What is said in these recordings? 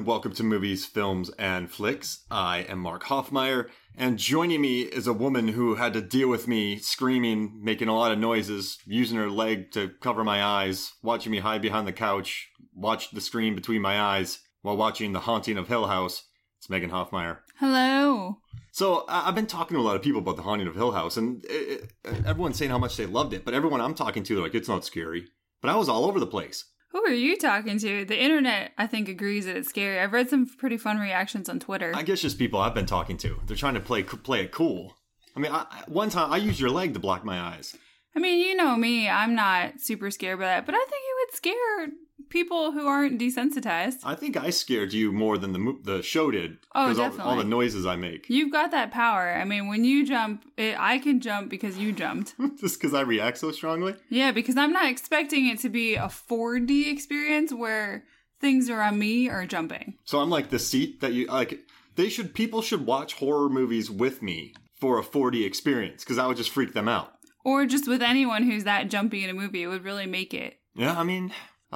welcome to Movies, Films, and Flicks. I am Mark Hoffmeyer, and joining me is a woman who had to deal with me screaming, making a lot of noises, using her leg to cover my eyes, watching me hide behind the couch, watch the screen between my eyes while watching The Haunting of Hill House. It's Megan Hoffmeyer. Hello. So I've been talking to a lot of people about The Haunting of Hill House, and everyone's saying how much they loved it, but everyone I'm talking to, they're like, it's not scary. But I was all over the place. Who are you talking to? The internet, I think, agrees that it's scary. I've read some pretty fun reactions on Twitter. I guess just people I've been talking to. They're trying to play it cool. I mean, one time I used your leg to block my eyes. I mean, you know me. I'm not super scared by that, but I think it would scare people who aren't desensitized. I think I scared you more than the show did. Oh, because definitely. all the noises I make. You've got that power. I mean, when you jump, I can jump because you jumped. Just because I react so strongly? Yeah, because I'm not expecting it to be a 4D experience where things around me are jumping. So I'm like the seat that you like. People should watch horror movies with me for a 4D experience because I would just freak them out. Or just with anyone who's that jumpy in a movie, it would really make it. Yeah, I mean,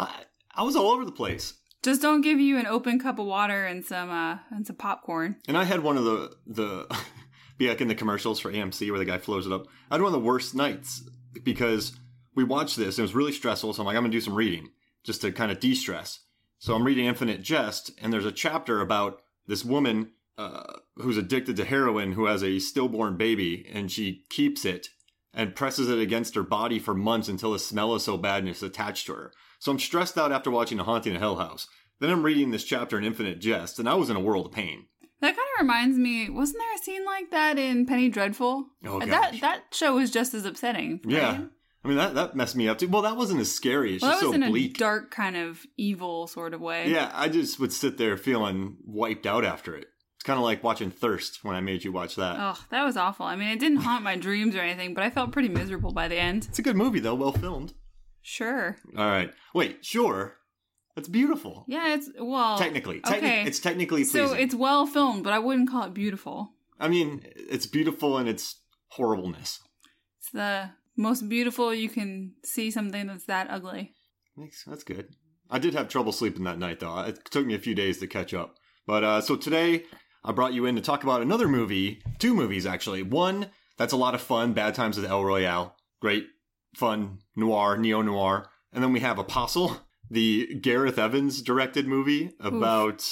I was all over the place. Just don't give you an open cup of water and some popcorn. And I had one of the be like in the commercials for AMC where the guy flows it up. I had one of the worst nights because we watched this and it was really stressful. So I'm like, I'm going to do some reading just to kind of de-stress. So I'm reading Infinite Jest, and there's a chapter about this woman who's addicted to heroin who has a stillborn baby, and she keeps it and presses it against her body for months until the smell is so bad and it's attached to her. So I'm stressed out after watching The Haunting of Hill House. Then I'm reading this chapter in Infinite Jest, and I was in a world of pain. That kind of reminds me, wasn't there a scene like that in Penny Dreadful? Oh, gosh. That show was just as upsetting. Right? Yeah. I mean, that messed me up, too. Well, that wasn't as scary. It's just that was so in bleak. A dark kind of evil sort of way. Yeah, I just would sit there feeling wiped out after it. It's kind of like watching Thirst when I made you watch that. Oh, that was awful. I mean, it didn't haunt my dreams or anything, but I felt pretty miserable by the end. It's a good movie, though. Well filmed. Sure. All right. Wait, sure. That's beautiful. Yeah, Technically. Okay. It's technically pleasing. So it's well filmed, but I wouldn't call it beautiful. I mean, it's beautiful in its horribleness. It's the most beautiful you can see something that's that ugly. That's good. I did have trouble sleeping that night, though. It took me a few days to catch up. But so today, I brought you in to talk about another movie. Two movies, actually. One that's a lot of fun, Bad Times at El Royale. Great, fun, noir, neo-noir. And then we have Apostle, the Gareth Evans directed movie about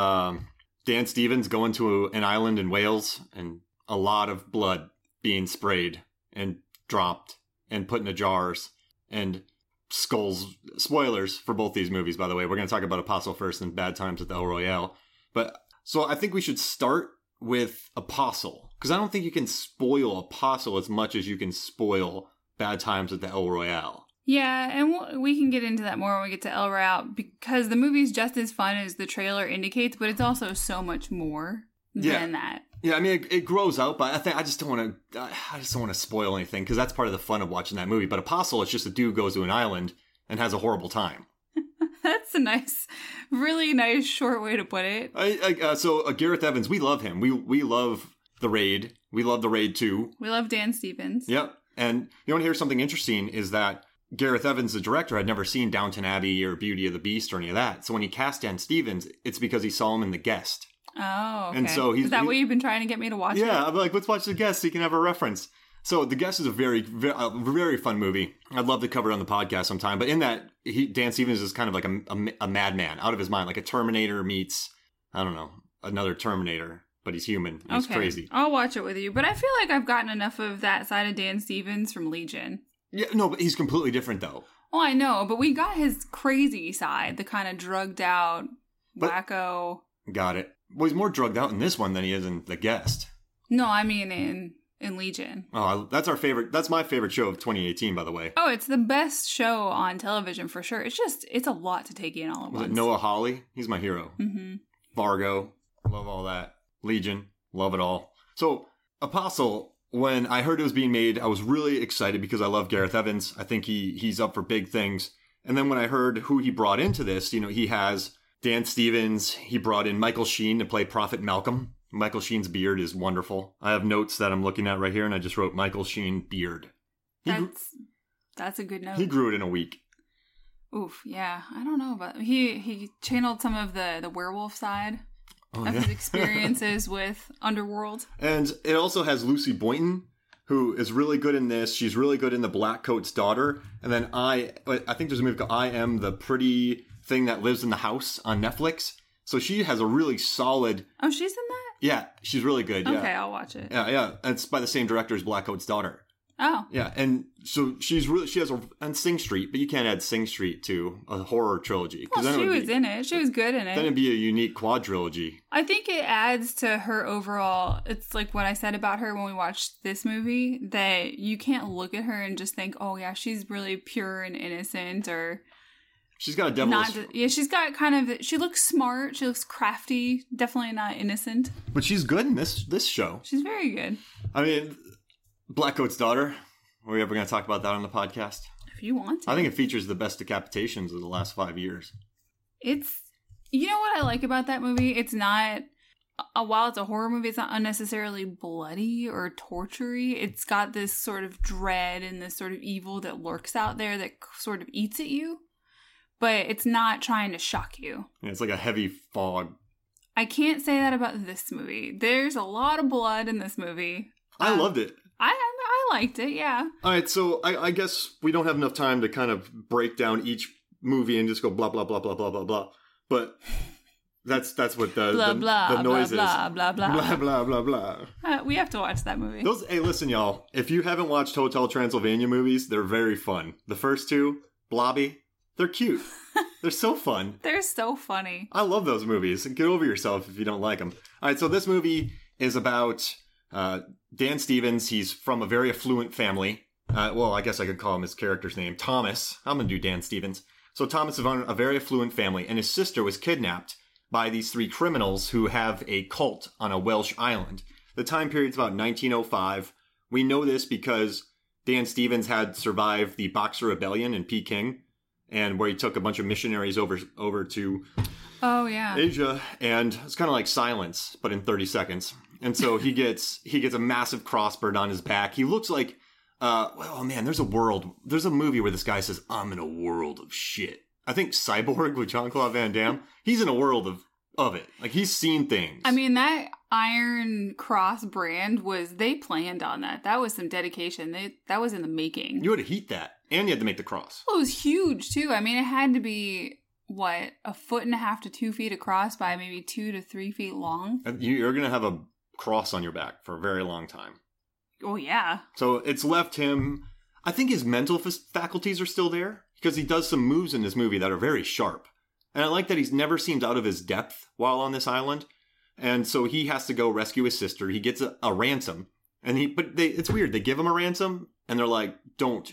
Dan Stevens going to an island in Wales and a lot of blood being sprayed and dropped and put into jars and skulls. Spoilers for both these movies, by the way. We're going to talk about Apostle first and Bad Times at the El Royale. But so I think we should start with Apostle, because I don't think you can spoil Apostle as much as you can spoil Bad Times at the El Royale. Yeah, and we can get into that more when we get to El Royale, because the movie's just as fun as the trailer indicates, but it's also so much more than that. Yeah, I mean, it grows out, but I just don't want to spoil anything, because that's part of the fun of watching that movie. But Apostle, it's just a dude goes to an island and has a horrible time. That's a really nice short way to put it. So Gareth Evans, we love him. We love The Raid. We love The Raid 2. We love Dan Stevens. Yep. And you want to hear something interesting is that Gareth Evans, the director, had never seen Downton Abbey or Beauty of the Beast or any of that. So when he cast Dan Stevens, it's because he saw him in The Guest. Oh, okay. And so is that what you've been trying to get me to watch? Yeah, I'm like, let's watch The Guest so you can have a reference. So The Guest is a very, very fun movie. I'd love to cover it on the podcast sometime. But in that, Dan Stevens is kind of like a madman, out of his mind, like a Terminator meets, I don't know, another Terminator, but he's human. He's crazy. I'll watch it with you. But I feel like I've gotten enough of that side of Dan Stevens from Legion. Yeah, no, but he's completely different, though. Oh, I know, but we got his crazy side, the kind of drugged out, wacko. Got it. Well, he's more drugged out in this one than he is in The Guest. No, I mean in Legion. Oh, that's our favorite. That's my favorite show of 2018, by the way. Oh, it's the best show on television for sure. It's a lot to take in all at once. Was it Noah Hawley? He's my hero. Mm-hmm. Fargo, love all that. Legion, love it all. So, Apostle, when I heard it was being made, I was really excited because I love Gareth Evans. I think he's up for big things. And then when I heard who he brought into this, he has Dan Stevens. He brought in Michael Sheen to play Prophet Malcolm. Michael Sheen's beard is wonderful. I have notes that I'm looking at right here, and I just wrote Michael Sheen beard. That's a good note. He grew it in a week. Oof, yeah. I don't know about he channeled some of the werewolf side of his experiences with Underworld. And it also has Lucy Boynton, who is really good in this. She's really good in The Black Coat's Daughter. And then I think there's a movie called I Am the Pretty Thing That Lives in the House on Netflix. So she has a really solid... Oh, she's in that? Yeah, she's really good. Okay, I'll watch it. Yeah. It's by the same director as Black Coat's Daughter. Oh. Yeah, and so she has on Sing Street, but you can't add Sing Street to a horror trilogy. Well, she was in it. She was good in it. Then it'd be a unique quadrilogy. I think it adds to her overall. It's like what I said about her when we watched this movie, that you can't look at her and just think, oh yeah, she's really pure and innocent, or... She's got a devilish... she's got kind of... She looks smart. She looks crafty. Definitely not innocent. But she's good in this show. She's very good. I mean... Black Coat's Daughter. Are we ever going to talk about that on the podcast? If you want to. I think it features the best decapitations of the last 5 years. It's... You know what I like about that movie? It's not... While it's a horror movie, it's not unnecessarily bloody or tortury. It's got this sort of dread and this sort of evil that lurks out there that sort of eats at you. But it's not trying to shock you. Yeah, it's like a heavy fog. I can't say that about this movie. There's a lot of blood in this movie. I loved it. I liked it, yeah. All right, so I guess we don't have enough time to kind of break down each movie and just go blah, blah, blah, blah, blah, blah, blah. But that's what the noise blah, is. Blah, blah, blah. Blah, blah, blah, blah. We have to watch that movie. Hey, listen, y'all. If you haven't watched Hotel Transylvania movies, they're very fun. The first two, Blobby, they're cute. They're so fun. They're so funny. I love those movies. Get over yourself if you don't like them. All right, so this movie is about... Dan Stevens. He's from a very affluent family. Well, I guess I could call him his character's name, Thomas. I'm going to do Dan Stevens. So Thomas is from a very affluent family, and his sister was kidnapped by these three criminals who have a cult on a Welsh island. The time period's about 1905. We know this because Dan Stevens had survived the Boxer Rebellion in Peking, and where he took a bunch of missionaries over to Asia, and it's kind of like Silence, but in 30 seconds. And so he gets a massive crossburn on his back. He looks like, oh man, there's a movie where this guy says, I'm in a world of shit. I think Cyborg with Jean-Claude Van Damme, he's in a world of it. Like, he's seen things. I mean, that Iron Cross brand they planned on that. That was some dedication. That was in the making. You had to heat that, and you had to make the cross. Well, it was huge, too. I mean, it had to be... What, 1.5 to 2 feet across by maybe 2 to 3 feet long? You're going to have a cross on your back for a very long time. Oh, yeah. So it's left him... I think his mental faculties are still there, because he does some moves in this movie that are very sharp. And I like that he's never seems out of his depth while on this island. And so he has to go rescue his sister. He gets a ransom. It's weird. They give him a ransom, and they're like, don't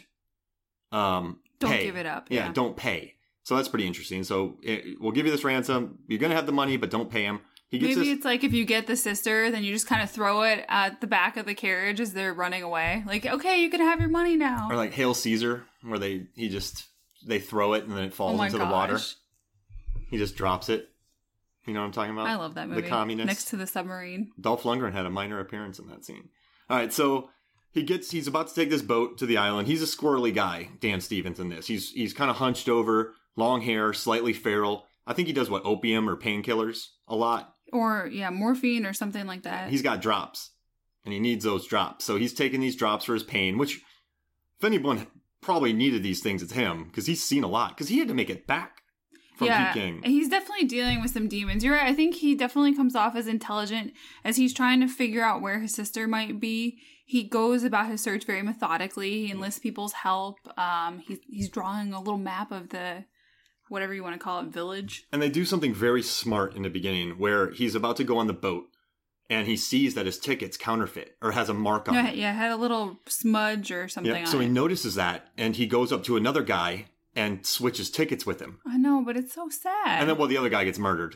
pay. Give it up. Yeah, don't pay. So that's pretty interesting. So we'll give you this ransom. You're going to have the money, but don't pay him. It's like if you get the sister, then you just kind of throw it at the back of the carriage as they're running away. Like, okay, you can have your money now. Or like Hail Caesar, where they throw it and then it falls into the water. He just drops it. You know what I'm talking about? I love that movie. The communist. Next to the submarine. Dolph Lundgren had a minor appearance in that scene. All right, so he's about to take this boat to the island. He's a squirrely guy, Dan Stevens, in this. He's kind of hunched over, long hair, slightly feral. I think he does opium or painkillers a lot. Or, morphine or something like that. He's got drops, and he needs those drops. So he's taking these drops for his pain, which, if anyone probably needed these things, it's him, because he's seen a lot, because he had to make it back from Peking. He's definitely dealing with some demons. You're right. I think he definitely comes off as intelligent as he's trying to figure out where his sister might be. He goes about his search very methodically. He enlists people's help. He's drawing a little map of the... whatever you want to call it, village. And they do something very smart in the beginning where he's about to go on the boat and he sees that his ticket's counterfeit or has a mark on it. Yeah, had a little smudge or something on it. So he notices that and he goes up to another guy and switches tickets with him. I know, but it's so sad. And then, the other guy gets murdered.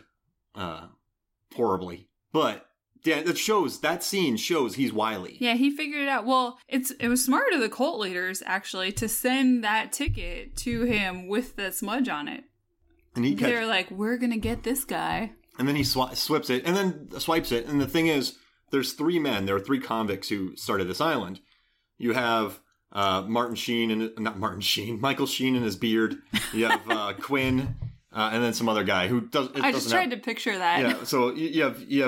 Horribly. But yeah, that scene shows he's wily. Yeah, he figured it out. Well, it was smart of the cult leaders, actually, to send that ticket to him with the smudge on it. And they're like, we're going to get this guy. And then he swipes it. And the thing is, there's three men. There are three convicts who started this island. You have Martin Sheen and not Martin Sheen, Michael Sheen and his beard. You have Quinn, and then some other guy who does. I just tried to picture that. Yeah, so you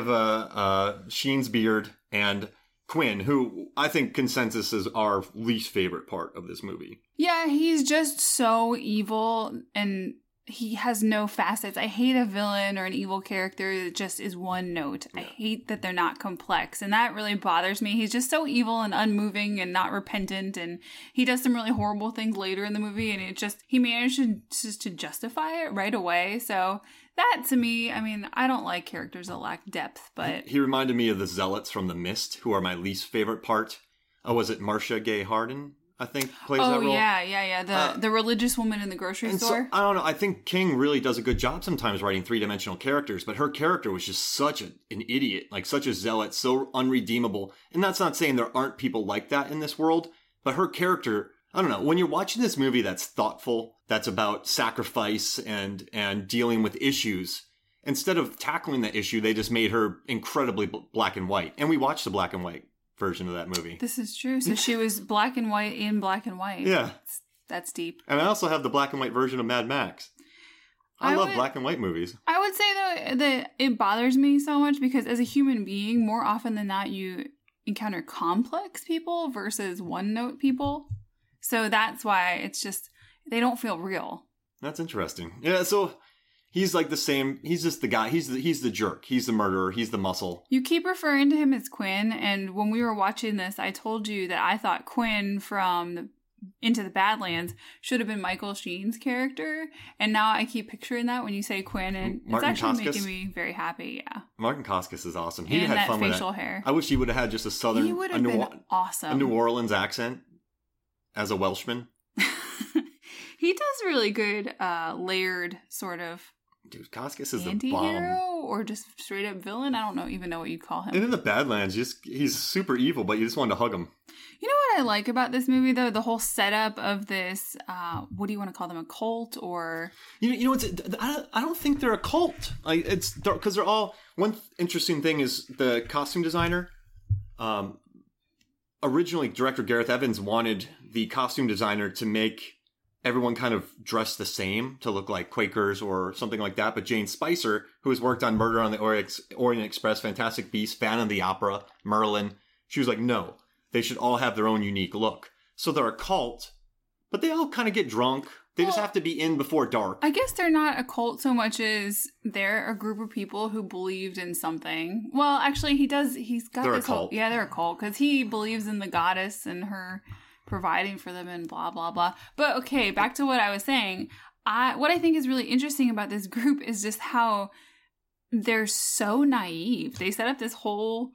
have Sheen's beard and Quinn, who I think consensus is our least favorite part of this movie. Yeah, he's just so evil and he has no facets. I hate a villain or an evil character that just is one note. Yeah. I hate that they're not complex, and that really bothers me. He's just so evil and unmoving and not repentant, and he does some really horrible things later in the movie, and he managed to justify it right away. So that, to me, I mean, I don't like characters that lack depth, but... He reminded me of the Zealots from The Mist, who are my least favorite part. Oh, was it Marcia Gay Harden, I think, plays that role? Oh, yeah. The religious woman in the grocery store. So, I don't know. I think King really does a good job sometimes writing three-dimensional characters, but her character was just such an idiot, like such a zealot, so unredeemable. And that's not saying there aren't people like that in this world, but her character... I don't know, when you're watching this movie that's thoughtful, that's about sacrifice and dealing with issues, instead of tackling the issue, they just made her incredibly black and white. And we watched the black and white version of that movie. This is true. So she was black and white in black and white. Yeah. That's deep. And I also have the black and white version of Mad Max. I love black and white movies. I would say, though, that it bothers me so much because as a human being, more often than not, you encounter complex people versus one-note people. So that's why it's just, they don't feel real. That's interesting. Yeah, so he's like the same, he's just the guy, he's the jerk, he's the murderer, he's the muscle. You keep referring to him as Quinn, and when we were watching this, I told you that I thought Quinn from Into the Badlands should have been Michael Sheen's character, and now I keep picturing that when you say Quinn, and Martin it's actually Koskis? making me very happy, yeah. Martin Koskis is awesome. He and had that fun with facial that. hair. I wish he would have had just a southern, He would have been awesome. A New Orleans accent as a Welshman. He does really good layered sort of Dude, Koskis is the anti-hero bomb. or just straight up villain. I don't even know what you'd call him. And in the Badlands, he's super evil, but you just wanted to hug him. You know what I like about this movie, though? The whole setup of this, what do you want to call them, a cult or... You know, I don't think they're a cult. Like, it's because they're all... One interesting thing is the costume designer. Originally, director Gareth Evans wanted the costume designer to make everyone kind of dressed the same to look like Quakers or something like that. But Jane Spicer, who has worked on Murder on the Orient Express, Fantastic Beasts, Phantom of the Opera, Merlin, she was like, no, they should all have their own unique look. So they're a cult, but they all kind of get drunk. They just have to be in before dark. I guess they're not a cult so much as they're a group of people who believed in something. Well, actually, he's got they're this a cult. whole... Yeah, they're a cult, because he believes in the goddess and her providing for them and blah, blah, blah. But okay, back to what I was saying. What I think is really interesting about this group is just how they're so naive. They set up this whole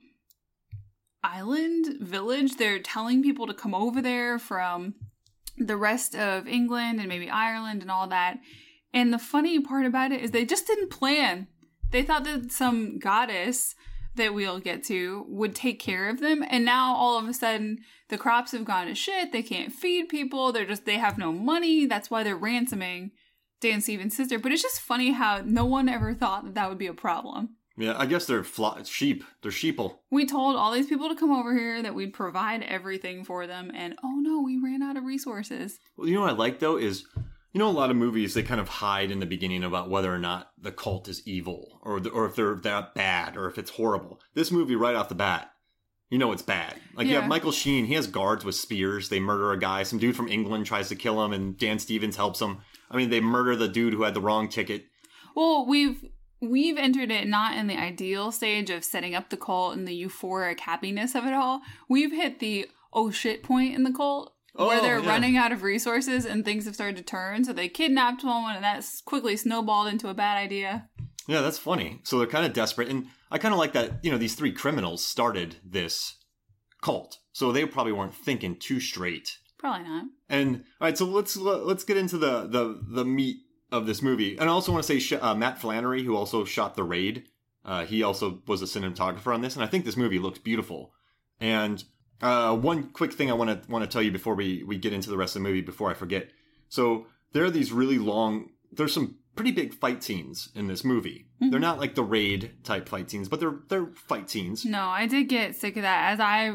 island village. They're telling people to come over there from the rest of England and maybe Ireland and all that. And the funny part about it is they just didn't plan. They thought that some goddess that we'll get to would take care of them, and now all of a sudden the crops have gone to shit. They can't feed people. They have no money. That's why they're ransoming Dan Stevens' sister. But it's just funny how no one ever thought that would be a problem. Yeah, I guess they're sheep. They're sheeple. We told all these people to come over here, that we'd provide everything for them, and oh no, we ran out of resources. Well, you know what I like, though, is, you know, a lot of movies, they kind of hide in the beginning about whether or not the cult is evil, or if they're that bad, or if it's horrible. This movie, right off the bat, you know it's bad. Like, you have Michael Sheen, he has guards with spears, they murder a guy, some dude from England tries to kill him, and Dan Stevens helps him. I mean, they murder the dude who had the wrong ticket. Well, We've entered it not in the ideal stage of setting up the cult and the euphoric happiness of it all. We've hit the oh shit point in the cult where they're running out of resources and things have started to turn. So they kidnapped someone and that's quickly snowballed into a bad idea. Yeah, that's funny. So they're kind of desperate. And I kind of like that, you know, these three criminals started this cult. So they probably weren't thinking too straight. Probably not. And all right, so let's get into the meat of this movie. And I also want to say Matt Flannery, who also shot The Raid, he also was a cinematographer on this, and I think this movie looks beautiful. And one quick thing I want to tell you before we get into the rest of the movie, before I forget. So there are these really long, there's some pretty big fight scenes in this movie. Mm-hmm. They're not like The Raid type fight scenes, but they're fight scenes. No, I did get sick of that. As I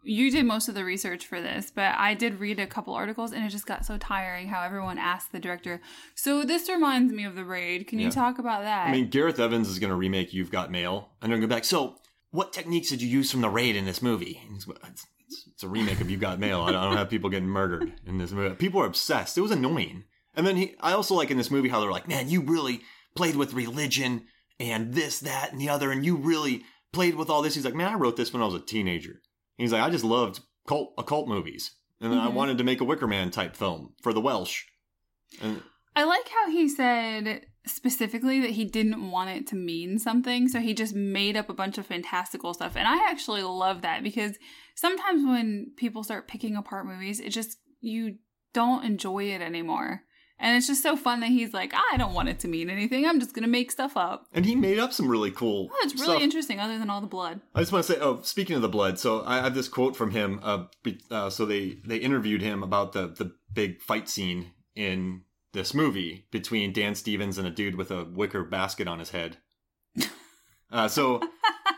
you did most of the research for this, but I did read a couple articles and it just got so tiring how everyone asked the director, so this reminds me of The Raid. Can you talk about that? I mean, Gareth Evans is going to remake You've Got Mail. And they're going to be like, so what techniques did you use from The Raid in this movie? And it's a remake of You've Got Mail. I don't have people getting murdered in this movie. People are obsessed. It was annoying. And then I also like in this movie how they're like, man, you really played with religion and this, that, and the other, and you really played with all this. He's like, man, I wrote this when I was a teenager. He's like, I just loved occult movies. And then I wanted to make a Wicker Man type film for the Welsh. And I like how he said specifically that he didn't want it to mean something. So he just made up a bunch of fantastical stuff. And I actually love that because sometimes when people start picking apart movies, it just, you don't enjoy it anymore. And it's just so fun that he's like, I don't want it to mean anything. I'm just going to make stuff up. And he made up some really cool it's really stuff. interesting other than all the blood. I just want to say, speaking of the blood, so I have this quote from him. So they interviewed him about the big fight scene in this movie between Dan Stevens and a dude with a wicker basket on his head. Is that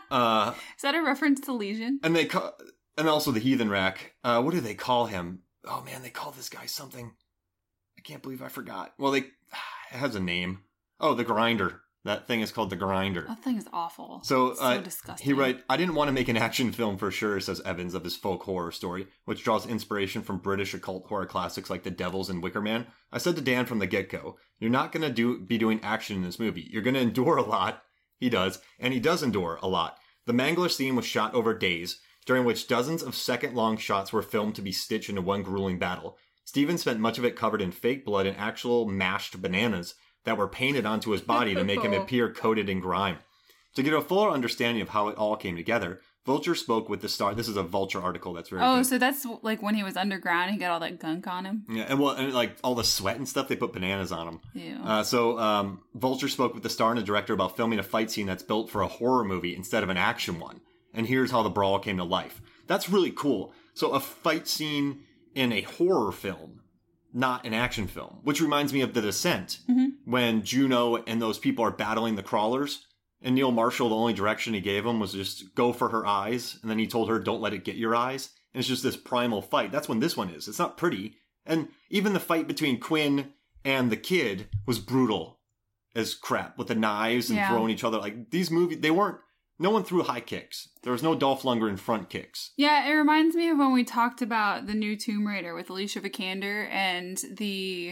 a reference to Legion? And also the Heathen Rack. What do they call him? Oh man, they call this guy something. I can't believe I forgot. Well, it has a name. Oh, the Grinder. That thing is called the Grinder. That thing is awful. So disgusting. He writes, I didn't want to make an action film for sure, says Evans of his folk horror story, which draws inspiration from British occult horror classics like The Devils and Wicker Man. I said to Dan from the get-go, you're not going to be doing action in this movie. You're going to endure a lot. He does. And he does endure a lot. The Mangler scene was shot over days, during which dozens of second-long shots were filmed to be stitched into one grueling battle. Stevens spent much of it covered in fake blood and actual mashed bananas that were painted onto his body to make him appear coated in grime. To get a fuller understanding of how it all came together, Vulture spoke with the star. This is a Vulture article that's very good. So that's like when he was underground, he got all that gunk on him? Yeah, and like all the sweat and stuff, they put bananas on him. Yeah. Vulture spoke with the star and the director about filming a fight scene that's built for a horror movie instead of an action one. And here's how the brawl came to life. That's really cool. So a fight scene in a horror film, not an action film, which reminds me of The Descent, when Juno and those people are battling the crawlers, and Neil Marshall, the only direction he gave them was just go for her eyes, and then he told her, don't let it get your eyes, and it's just this primal fight. That's when this one is. It's not pretty, and even the fight between Quinn and the kid was brutal as crap, with the knives and throwing each other. Like, these movies, no one threw high kicks. There was no Dolph Lundgren front kicks. Yeah, it reminds me of when we talked about the new Tomb Raider with Alicia Vikander, and the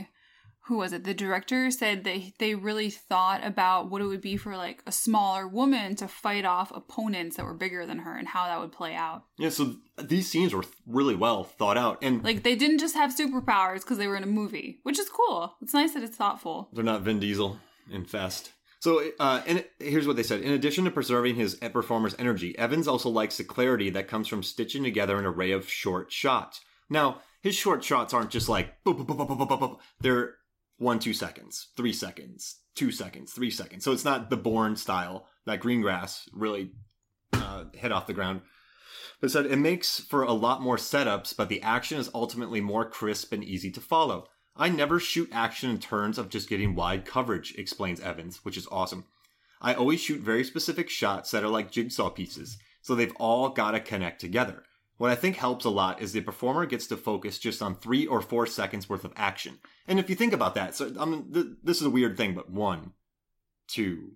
director said that they really thought about what it would be for like a smaller woman to fight off opponents that were bigger than her and how that would play out. Yeah, so these scenes were really well thought out. And like, they didn't just have superpowers because they were in a movie, which is cool. It's nice that it's thoughtful. They're not Vin Diesel in Fast. So, and here's what they said. In addition to preserving his performer's energy, Evans also likes the clarity that comes from stitching together an array of short shots. Now, his short shots aren't just like, boop, boop, boop, boop, boop, boop, boop. They're 1, 2 seconds, 3 seconds, 2 seconds, 3 seconds. So it's not the Bourne style that Greengrass really hit off the ground. But it said it makes for a lot more setups, but the action is ultimately more crisp and easy to follow. I never shoot action in terms of just getting wide coverage, explains Evans, which is awesome. I always shoot very specific shots that are like jigsaw pieces, so they've all got to connect together. What I think helps a lot is the performer gets to focus just on 3 or 4 seconds worth of action. And if you think about that, so this is a weird thing, but 1, 2,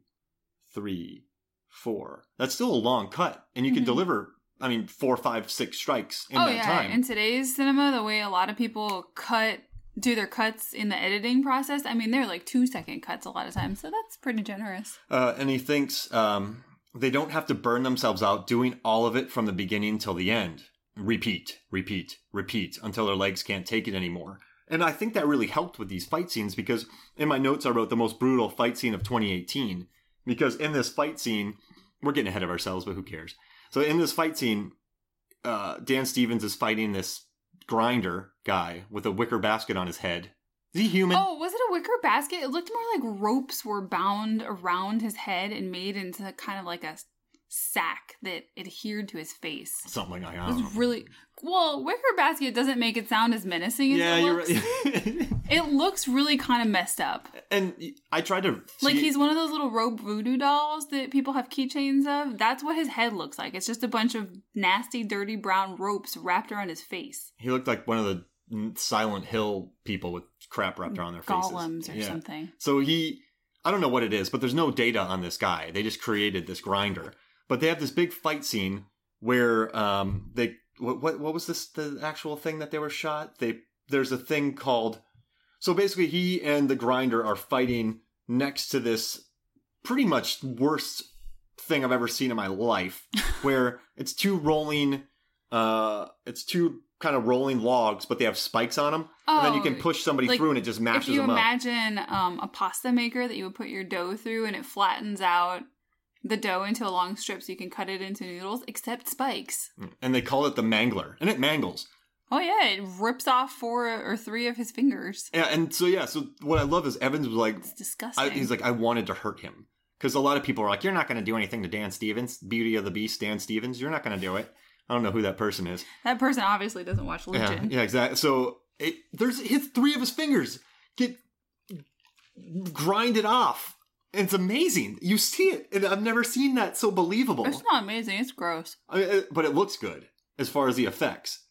3, 4. That's still a long cut, and you can deliver, 4, 5, 6 strikes in that time. In today's cinema, the way a lot of people do their cuts in the editing process, they're like 2-second cuts a lot of times, so that's pretty generous. And he thinks they don't have to burn themselves out doing all of it from the beginning till the end. Repeat, repeat, repeat until their legs can't take it anymore. And I think that really helped with these fight scenes, because in my notes I wrote the most brutal fight scene of 2018. Because in this fight scene, we're getting ahead of ourselves, but who cares? So in this fight scene, Dan Stevens is fighting this grinder guy with a wicker basket on his head. Is he human? Oh, was it a wicker basket? It looked more like ropes were bound around his head and made into kind of like a sack that adhered to his face. Something like It that. was really well. Wicker Basket doesn't make it sound as menacing as Yeah, it you're looks. right. It looks really kind of messed up. And I tried to Like see- he's one of those little rope voodoo dolls that people have keychains of. That's what his head looks like. It's just a bunch of nasty, dirty brown ropes wrapped around his face. He looked like one of the Silent Hill people with crap wrapped around their faces. Golems or Yeah. something. So I don't know what it is, but there's no data on this guy. They just created this grinder. But they have this big fight scene where what was this, the actual thing that they were shot? There's a thing called, so basically he and the grinder are fighting next to this pretty much worst thing I've ever seen in my life, where it's two kind of rolling logs, but they have spikes on them. And then you can push somebody like, through and it just mashes if you them up. imagine a pasta maker that you would put your dough through and it flattens out the dough into a long strip so you can cut it into noodles, except spikes. And they call it the mangler. And it mangles. Oh yeah, it rips off 4 or 3 of his fingers. Yeah, and so what I love is Evans was like, It's disgusting. he's like, I wanted to hurt him. Because a lot of people are like, you're not going to do anything to Dan Stevens, Beauty of the Beast, Dan Stevens. You're not going to do it. I don't know who that person is. That person obviously doesn't watch Legion. Yeah, exactly. So his 3 of his fingers get grinded off. And it's amazing. You see it. And I've never seen that so believable. It's not amazing. It's gross. But it looks good as far as the effects.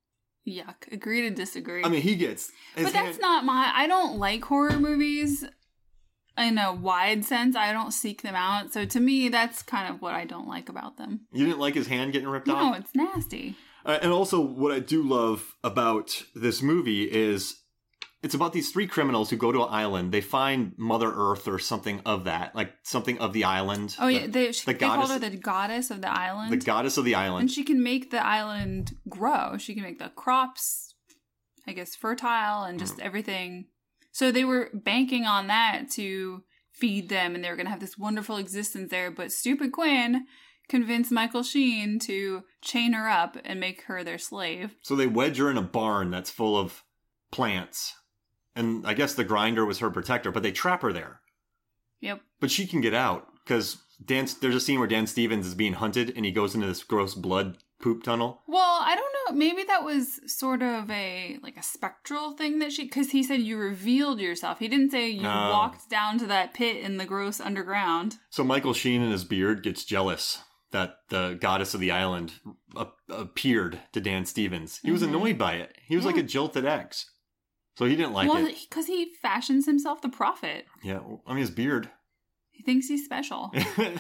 Yuck. Agree to disagree. I mean, he gets... But that's not I don't like horror movies in a wide sense. I don't seek them out. So to me, that's kind of what I don't like about them. You didn't like his hand getting ripped off? No, it's nasty. And also, what I do love about this movie is it's about these 3 criminals who go to an island. They find Mother Earth or something of that, like something of the island. Oh, yeah. They goddess, called her the goddess of the island. The goddess of the island. And she can make the island grow. She can make the crops, I guess, fertile and just everything. So they were banking on that to feed them, and they were going to have this wonderful existence there. But stupid Quinn convinced Michael Sheen to chain her up and make her their slave. So they wedge her in a barn that's full of plants. And I guess the grinder was her protector, but they trap her there. Yep. But she can get out, because there's a scene where Dan Stevens is being hunted, and he goes into this gross blood poop tunnel. Well, I don't know. Maybe that was sort of a spectral thing that because he said you revealed yourself. He didn't say you walked down to that pit in the gross underground. So Michael Sheen in his beard gets jealous that the goddess of the island appeared to Dan Stevens. He was annoyed by it. He was like a jilted ex. So he didn't like it. Well, because he fashions himself the prophet. Yeah, I mean, his beard. He thinks he's special.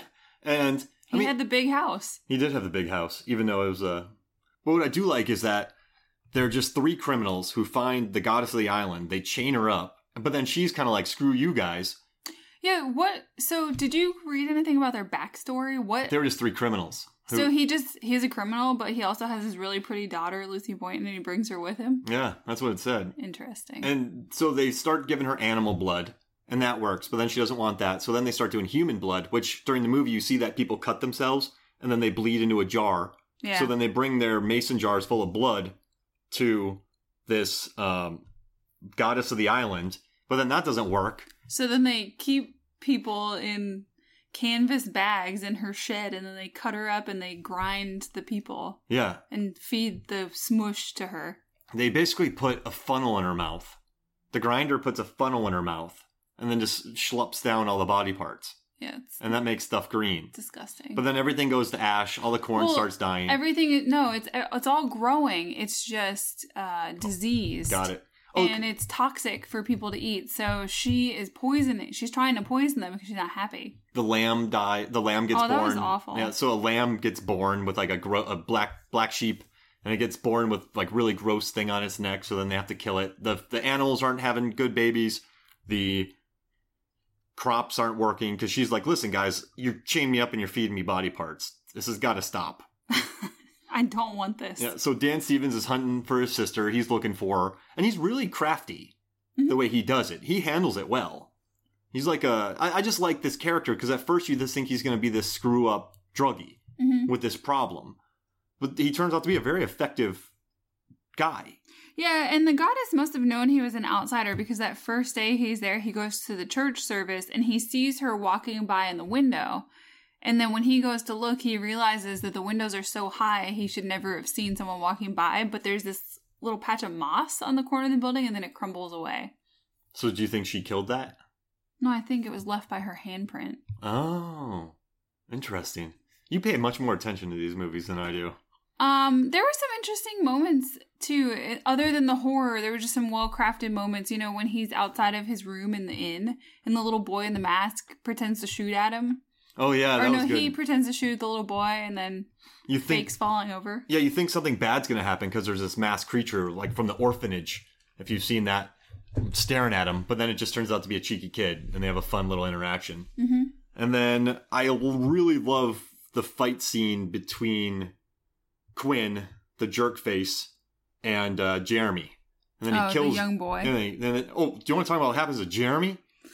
And He had the big house. He did have the big house, even though it was But what I do like is that there are just 3 criminals who find the goddess of the island. They chain her up, but then she's kind of like, screw you guys. Yeah, what? So did you read anything about their backstory? What? They were just 3 criminals. So he's a criminal, but he also has his really pretty daughter, Lucy Boynton, and he brings her with him? Yeah, that's what it said. Interesting. And so they start giving her animal blood, and that works, but then she doesn't want that. So then they start doing human blood, which during the movie you see that people cut themselves, and then they bleed into a jar. Yeah. So then they bring their mason jars full of blood to this goddess of the island, but then that doesn't work. So then they keep people in canvas bags in her shed, and then they cut her up and they grind the people. Yeah. And feed the smush to her. They basically put a funnel in her mouth. The grinder puts a funnel in her mouth and then just schlups down all the body parts. Yeah, it's And that makes stuff green. disgusting. But then everything goes to ash. All the corn starts dying. It's all growing. It's just diseased. Got it. And it's toxic for people to eat. So she is poisoning. She's trying to poison them because she's not happy. The lamb gets born. That was awful. Yeah, so a lamb gets born with like a black sheep, and it gets born with like really gross thing on its neck. So then they have to kill it. The animals aren't having good babies. The crops aren't working because she's like, listen, guys, you chain me up and you're feeding me body parts. This has got to stop. I don't want this. Yeah. So Dan Stevens is hunting for his sister. He's looking for her, and he's really crafty the way he does it. He handles it well. He's like I just like this character because at first you just think he's going to be this screw up druggie with this problem, but he turns out to be a very effective guy. Yeah, and the goddess must have known he was an outsider because that first day he's there, he goes to the church service and he sees her walking by in the window. And then when he goes to look, he realizes that the windows are so high, he should never have seen someone walking by. But there's this little patch of moss on the corner of the building, and then it crumbles away. So do you think she killed that? No, I think it was left by her handprint. Oh, interesting. You pay much more attention to these movies than I do. There were some interesting moments too. Other than the horror, there were just some well-crafted moments. You know, when he's outside of his room in the inn, and the little boy in the mask pretends to shoot at him. Oh yeah, that was good. He pretends to shoot the little boy, and then fakes falling over. Yeah, you think something bad's gonna happen because there's this masked creature, like from the orphanage. If you've seen that, staring at him, but then it just turns out to be a cheeky kid, and they have a fun little interaction. Mm-hmm. And then I really love the fight scene between Quinn, the jerk face, and Jeremy. And then he kills the young boy. And then, do you want to talk about what happens to Jeremy?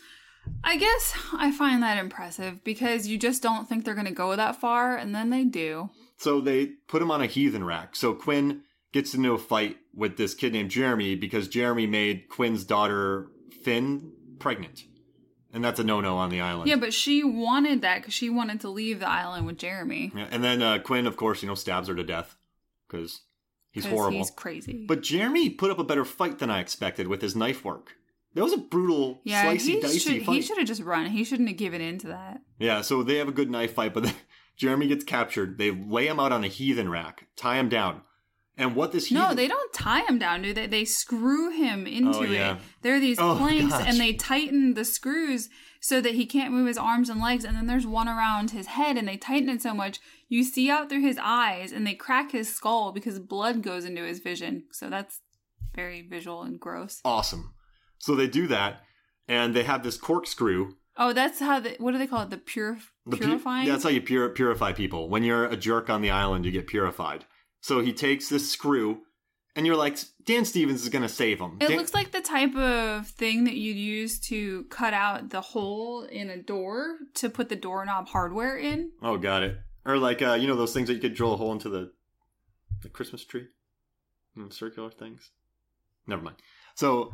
I guess I find that impressive because you just don't think they're going to go that far, and then they do. So they put him on a heathen rack. So Quinn gets into a fight with this kid named Jeremy because Jeremy made Quinn's daughter, Finn, pregnant. And that's a no-no on the island. Yeah, but she wanted that because she wanted to leave the island with Jeremy. Yeah, and then Quinn, of course, stabs her to death because he's horrible. He's crazy. But Jeremy put up a better fight than I expected with his knife work. That was a brutal, slicey, dicey fight. He should have just run. He shouldn't have given in to that. Yeah, so they have a good knife fight, but then Jeremy gets captured. They lay him out on a heathen rack, tie him down. And what this heathen... No, they don't tie him down, do they? They screw him into it. There are these planks, and they tighten the screws so that he can't move his arms and legs. And then there's one around his head, and they tighten it so much you see out through his eyes, and they crack his skull because blood goes into his vision. So that's very visual and gross. Awesome. So they do that, and they have this corkscrew. Oh, that's how what do they call it? The purifying? Yeah, that's how you purify people. When you're a jerk on the island, you get purified. So he takes this screw, and you're like, Dan Stevens is going to save him. It looks like the type of thing that you'd use to cut out the hole in a door to put the doorknob hardware in. Oh, got it. Or like, those things that you could drill a hole into the Christmas tree? Circular things? Never mind. So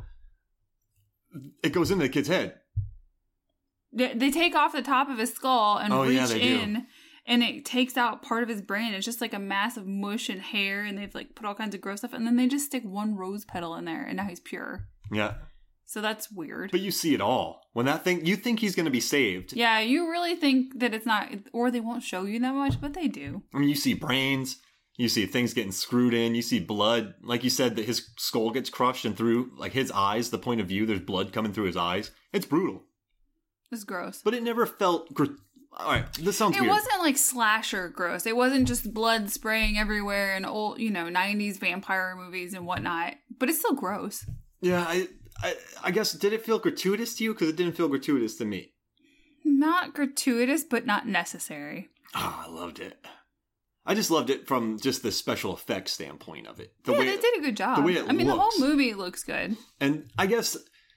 it goes into the kid's head. They take off the top of his skull and reach in. Do. And it takes out part of his brain. It's just like a mass of mush and hair, and they've like put all kinds of gross stuff, and then they just stick one rose petal in there, and now he's pure. Yeah. So that's weird. But you see it all. When that thing, you think he's going to be saved. Yeah, you really think that it's not, or they won't show you that much, but they do. I mean, you see brains, you see things getting screwed in, you see blood. Like you said, that his skull gets crushed, and through like his eyes, the point of view, there's blood coming through his eyes. It's brutal. It's gross. But it never felt... All right, this sounds weird. It wasn't like slasher gross. It wasn't just blood spraying everywhere in old, 90s vampire movies and whatnot. But it's still gross. Yeah, I guess, did it feel gratuitous to you? Because it didn't feel gratuitous to me. Not gratuitous, but not necessary. Oh, I loved it. I just loved it from just the special effects standpoint of it. They did a good job. The way it looks. The whole movie looks good. And I guess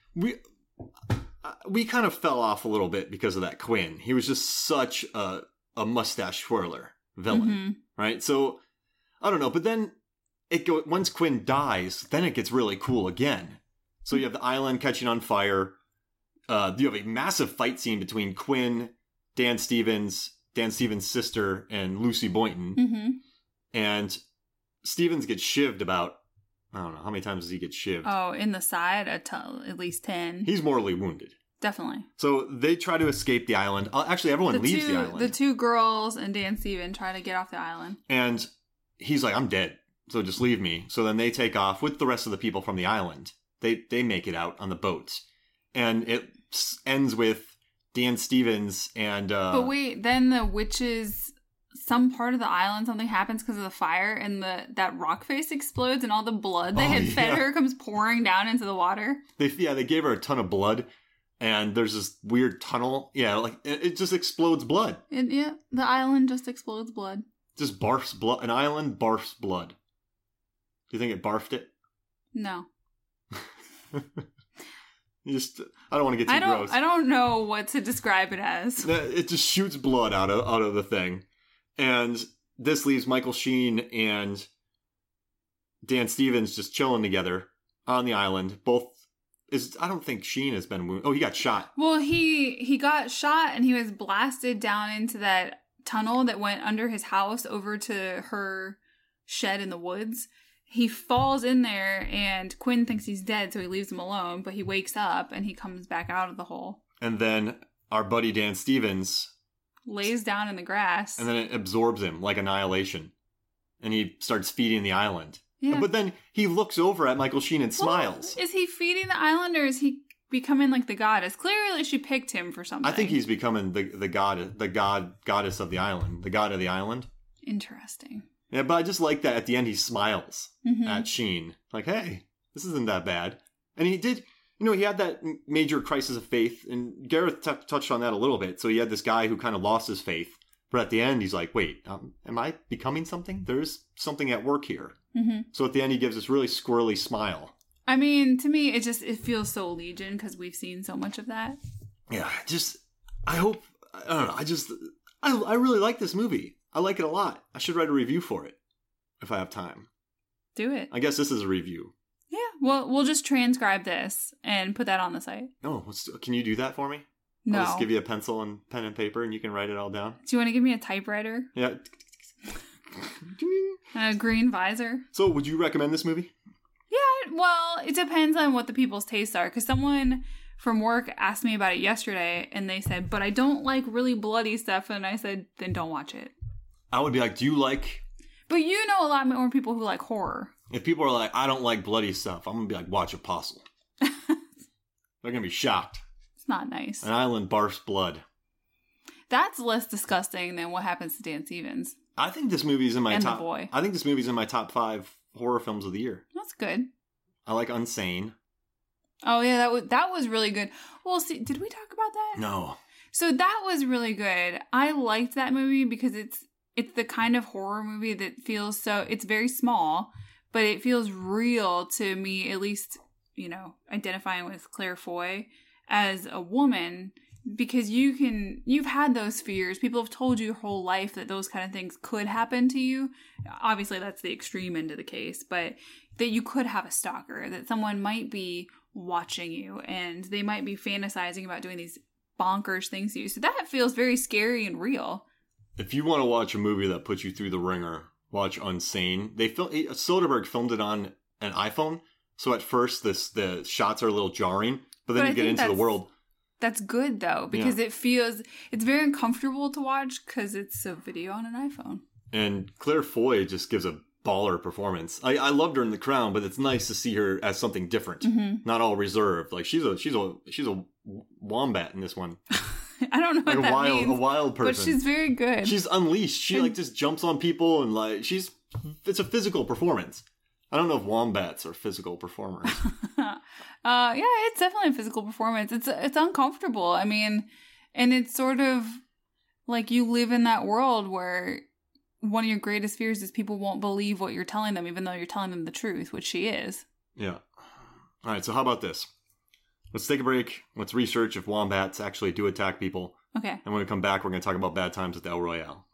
we kind of fell off a little bit because of that Quinn. He was just such a mustache twirler villain, right? So, I don't know. But then, once Quinn dies, then it gets really cool again. So you have the island catching on fire. You have a massive fight scene between Quinn, Dan Stevens' sister, and Lucy Boynton. Mm-hmm. And Stevens gets shivved about, I don't know, how many times does he get shivved? Oh, in the side, at least 10. He's mortally wounded. Definitely. So they try to escape the island. Actually, everyone leaves the island. The two girls and Dan Stevens try to get off the island. And he's like, I'm dead, so just leave me. So then they take off with the rest of the people from the island. They make it out on the boats. And it ends with Dan Stevens and... But wait, then the witches... Some part of the island, something happens because of the fire, and that rock face explodes, and all the blood they had fed her comes pouring down into the water. They gave her a ton of blood, and there's this weird tunnel. Yeah, like it just explodes blood. The island just explodes blood. Just barfs blood. An island barfs blood. Do you think it barfed it? No. I don't want to get too gross. I don't know what to describe it as. It just shoots blood out of the thing. And this leaves Michael Sheen and Dan Stevens just chilling together on the island. I don't think Sheen has been wounded. Oh, he got shot. Well, he got shot and he was blasted down into that tunnel that went under his house over to her shed in the woods. He falls in there, and Quinn thinks he's dead, so he leaves him alone, but he wakes up, and he comes back out of the hole. And then our buddy Dan Stevens lays down in the grass. And then it absorbs him like annihilation. And he starts feeding the island. Yeah. But then he looks over at Michael Sheen and smiles. Is he feeding the island, or is he becoming like the goddess? Clearly she picked him for something. I think he's becoming the goddess of the island. The god of the island. Interesting. Yeah, but I just like that at the end he smiles at Sheen. Like, hey, this isn't that bad. And he did... he had that major crisis of faith, and Gareth touched on that a little bit. So he had this guy who kind of lost his faith. But at the end, he's like, wait, am I becoming something? There's something at work here. Mm-hmm. So at the end, he gives this really squirrely smile. I mean, to me, it feels so Legion because we've seen so much of that. Yeah, I don't know. I really like this movie. I like it a lot. I should write a review for it if I have time. Do it. I guess this is a review. Yeah, well, we'll just transcribe this and put that on the site. Oh, can you do that for me? No. I'll just give you a pencil and pen and paper, and you can write it all down. Do you want to give me a typewriter? Yeah. And a green visor? So, would you recommend this movie? Yeah, well, it depends on what the people's tastes are. Because someone from work asked me about it yesterday, and they said, but I don't like really bloody stuff. And I said, then don't watch it. I would be like, do you like... But you know a lot more people who like horror. If people are like, I don't like bloody stuff, I'm going to be like, watch Apostle. They're going to be shocked. It's not nice. An island barfs blood. That's less disgusting than what happens to Dan Stevens. I think this movie's in my and top... the boy. I think this movie's in my top 5 horror films of the year. That's good. I like Unsane. Oh, yeah, that was really good. Well, see, did we talk about that? No. So that was really good. I liked that movie because it's the kind of horror movie that feels so... It's very small, but it feels real to me, at least, identifying with Claire Foy as a woman, because you've had those fears. People have told you your whole life that those kind of things could happen to you. Obviously, that's the extreme end of the case, but that you could have a stalker, that someone might be watching you, and they might be fantasizing about doing these bonkers things to you. So that feels very scary and real. If you want to watch a movie that puts you through the ringer, watch Unsane. Soderbergh filmed it on an iPhone, so at first the shots are a little jarring, but then you get into the world. That's good though, because it's very uncomfortable to watch because it's a video on an iPhone. And Claire Foy just gives a baller performance. I loved her in The Crown, but it's nice to see her as something different, not all reserved. Like she's a wombat in this one. I don't know what that means. A wild person. But she's very good. She's unleashed. She just jumps on people and it's a physical performance. I don't know if wombats are physical performers. Yeah, it's definitely a physical performance. It's uncomfortable. I mean, and it's sort of like you live in that world where one of your greatest fears is people won't believe what you're telling them, even though you're telling them the truth, which she is. Yeah. All right, so how about this? Let's take a break. Let's research if wombats actually do attack people. Okay. And when we come back, we're going to talk about bad times at the El Royale.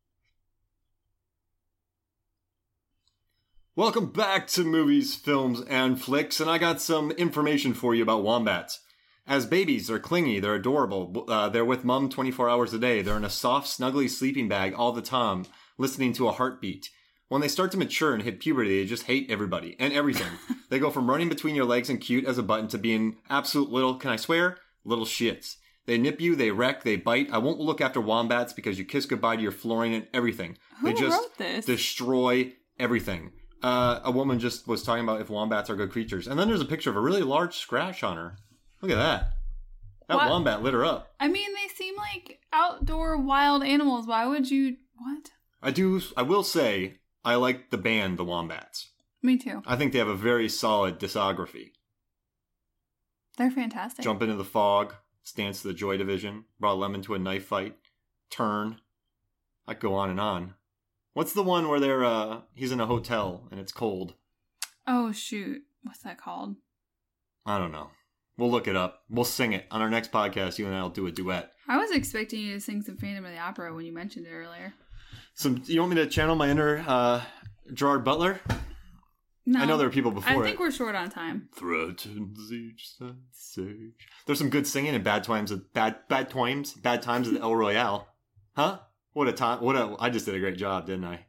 Welcome back to Movies, Films, and Flicks, and I got some information for you about wombats. As babies, they're clingy, they're adorable, they're with mom 24 hours a day, they're in a soft, snuggly sleeping bag all the time, listening to a heartbeat. When they start to mature and hit puberty, they just hate everybody and everything. They go from running between your legs and cute as a button to being absolute little, can I swear, little shits. They nip you, they wreck, they bite. I won't look after wombats because you kiss goodbye to your flooring and everything. Who they just wrote this? Destroy everything. A woman just was talking about if wombats are good creatures. And then there's a picture of a really large scratch on her. Look at that. That wombat lit her up. I mean, they seem like outdoor wild animals. Why would you... What? I will say, I like the band, the Wombats. Me too. I think they have a very solid discography. They're fantastic. Jump into the Fog, Stance to the Joy Division, Brought Lemon to a Knife Fight, Turn. I could go on and on. What's the one where he's in a hotel and it's cold? Oh, shoot. What's that called? I don't know. We'll look it up. We'll sing it. On our next podcast, you and I will do a duet. I was expecting you to sing some Phantom of the Opera when you mentioned it earlier. So, you want me to channel my inner Gerard Butler? No. I know there are people before I think we're short on time. Threatens each sage. There's some good singing in Bad Times at the El Royale. Huh? What a time. I just did a great job, didn't I?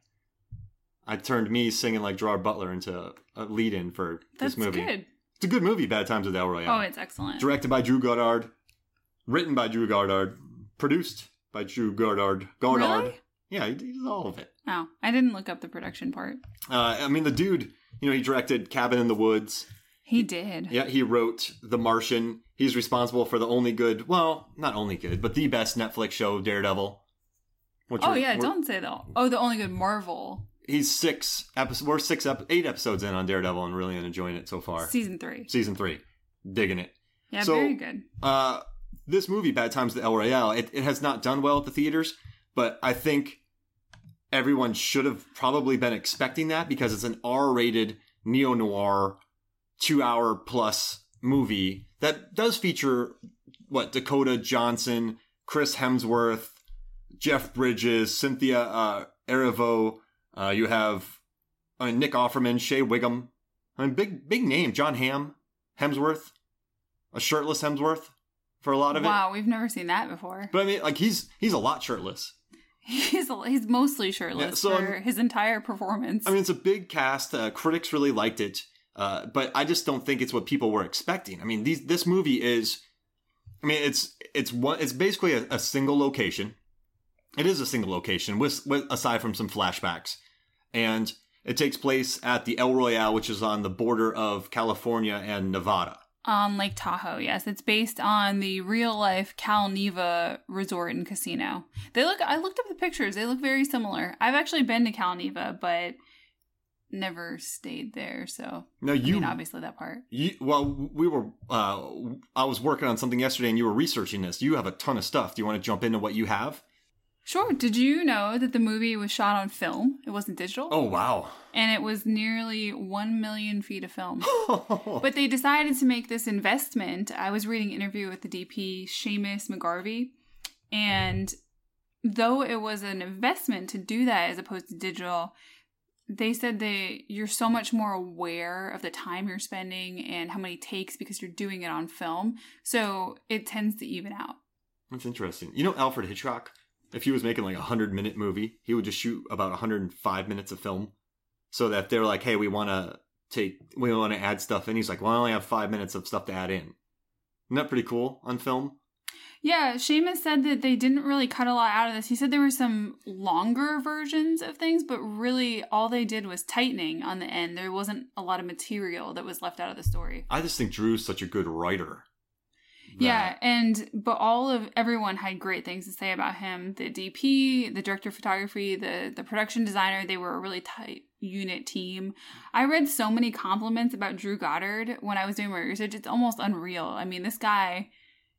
I turned me singing like Gerard Butler into a lead-in for this movie. That's good. It's a good movie, Bad Times at El Royale. Oh, it's excellent. Directed by Drew Goddard. Written by Drew Goddard. Produced by Drew Goddard. Really? Yeah, he did all of it. Oh, I didn't look up the production part. I mean, the dude, he directed Cabin in the Woods. He did. Yeah, he wrote The Martian. He's responsible for the only good, well, not only good, but the best Netflix show, Daredevil. Don't say that. Oh, the only good Marvel. He's 8 episodes in on Daredevil and really enjoying it so far. Season 3. Digging it. Yeah, very good. This movie, Bad Times at El Royale, it has not done well at the theaters, but I think everyone should have probably been expecting that because it's an R-rated neo-noir 2-hour plus movie that does feature Dakota Johnson, Chris Hemsworth, Jeff Bridges, Cynthia Erivo. You have Nick Offerman, Shea Wiggum. I mean, big name. John Hamm, Hemsworth, a shirtless Hemsworth for a lot of it. Wow, we've never seen that before. But I mean, like he's a lot shirtless. He's mostly shirtless for his entire performance. I mean, it's a big cast. Critics really liked it. But I just don't think it's what people were expecting. I mean, this movie is, I mean, it's basically a single location. It is a single location, aside from some flashbacks, and it takes place at the El Royale, which is on the border of California and Nevada. On Lake Tahoe, yes. It's based on the real-life Cal Neva resort and casino. I looked up the pictures. They look very similar. I've actually been to Cal Neva, but never stayed there, so obviously that part. We were. I was working on something yesterday, and you were researching this. You have a ton of stuff. Do you want to jump into what you have? Sure. Did you know that the movie was shot on film? It wasn't digital. Oh wow! And it was nearly 1 million feet of film. But they decided to make this investment. I was reading an interview with the DP, Seamus McGarvey, and though it was an investment to do that as opposed to digital, they said that you're so much more aware of the time you're spending and how many takes because you're doing it on film. So it tends to even out. That's interesting. Alfred Hitchcock, if he was making like a 100-minute movie, he would just shoot about 105 minutes of film. So that they're like, hey, we want to add stuff in. He's like, well, I only have 5 minutes of stuff to add in. Isn't that pretty cool on film? Yeah, Seamus said that they didn't really cut a lot out of this. He said there were some longer versions of things, but really all they did was tightening on the end. There wasn't a lot of material that was left out of the story. I just think Drew's such a good writer. Yeah, but everyone had great things to say about him. The DP, the director of photography, the production designer, they were a really tight unit team. I read so many compliments about Drew Goddard when I was doing my research. It's almost unreal. I mean, this guy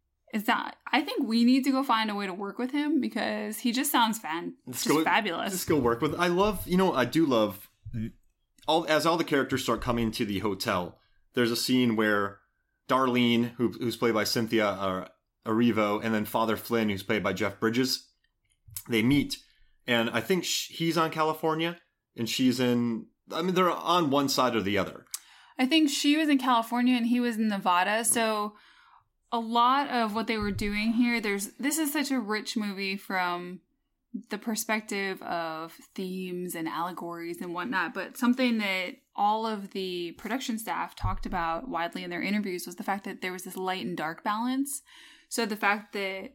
I think we need to go find a way to work with him because he just sounds fabulous. Just go work with. I do love as all the characters start coming to the hotel. There's a scene where Darlene, who's played by Cynthia Erivo, and then Father Flynn, who's played by Jeff Bridges, they meet, and I think he's on California, and she's in. I mean, they're on one side or the other. I think she was in California and he was in Nevada, so. A lot of what they were doing here, this is such a rich movie from the perspective of themes and allegories and whatnot, but something that all of the production staff talked about widely in their interviews was the fact that there was this light and dark balance. So the fact that,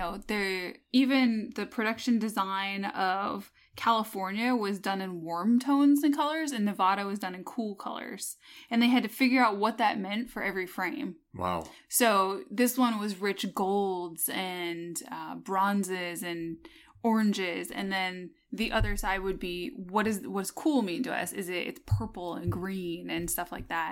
even the production design of California was done in warm tones and colors, and Nevada was done in cool colors. And they had to figure out what that meant for every frame. Wow. So this one was rich golds and bronzes and oranges, and then the other side would be what does cool mean to us? It's purple and green and stuff like that.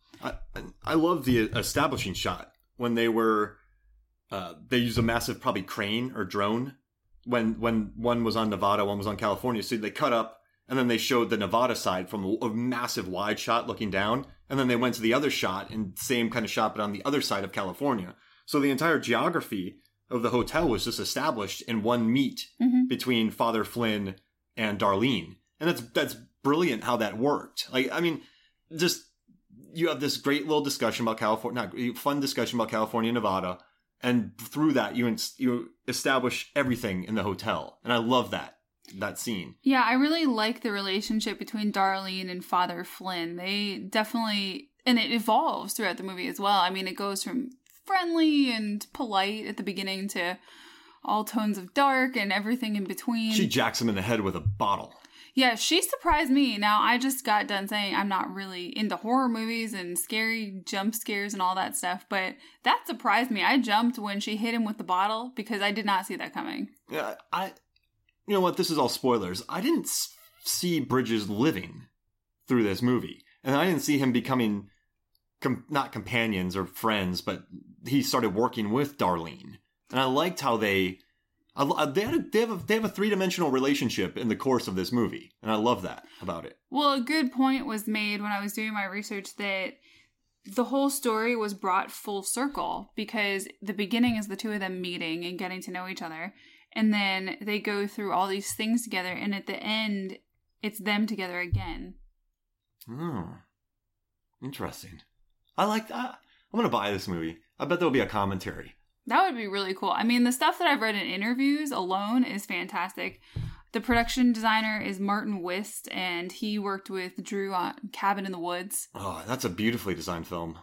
I love the establishing shot when they were they used a massive probably crane or drone when one was on Nevada, one was on California. So they cut up and then they showed the Nevada side from a massive wide shot looking down, and then they went to the other shot and same kind of shot but on the other side of California. So the entire geography of the hotel was just established in one meet between Father Flynn and Darlene. And that's brilliant how that worked. Like, I mean, just you have this great little discussion about California, fun discussion about California and Nevada. And through that, you establish everything in the hotel. And I love that scene. Yeah, I really like the relationship between Darlene and Father Flynn. They definitely, and it evolves throughout the movie as well. I mean, it goes from friendly and polite at the beginning to all tones of dark and everything in between. She jacks him in the head with a bottle. Yeah, she surprised me. Now, I just got done saying I'm not really into horror movies and scary jump scares and all that stuff, but that surprised me. I jumped when she hit him with the bottle because I did not see that coming. Yeah, you know what? This is all spoilers. I didn't see Bridges living through this movie. And I didn't see him becoming, not companions or friends, but he started working with Darlene. And I liked how they have a three-dimensional relationship in the course of this movie. And I love that about it. Well, a good point was made when I was doing my research that the whole story was brought full circle because the beginning is the two of them meeting and getting to know each other. And then they go through all these things together. And at the end, it's them together again. Oh, interesting. I like that. I'm going to buy this movie. I bet there'll be a commentary. That would be really cool. I mean, the stuff that I've read in interviews alone is fantastic. The production designer is Martin Wist, and he worked with Drew on Cabin in the Woods. Oh, that's a beautifully designed film.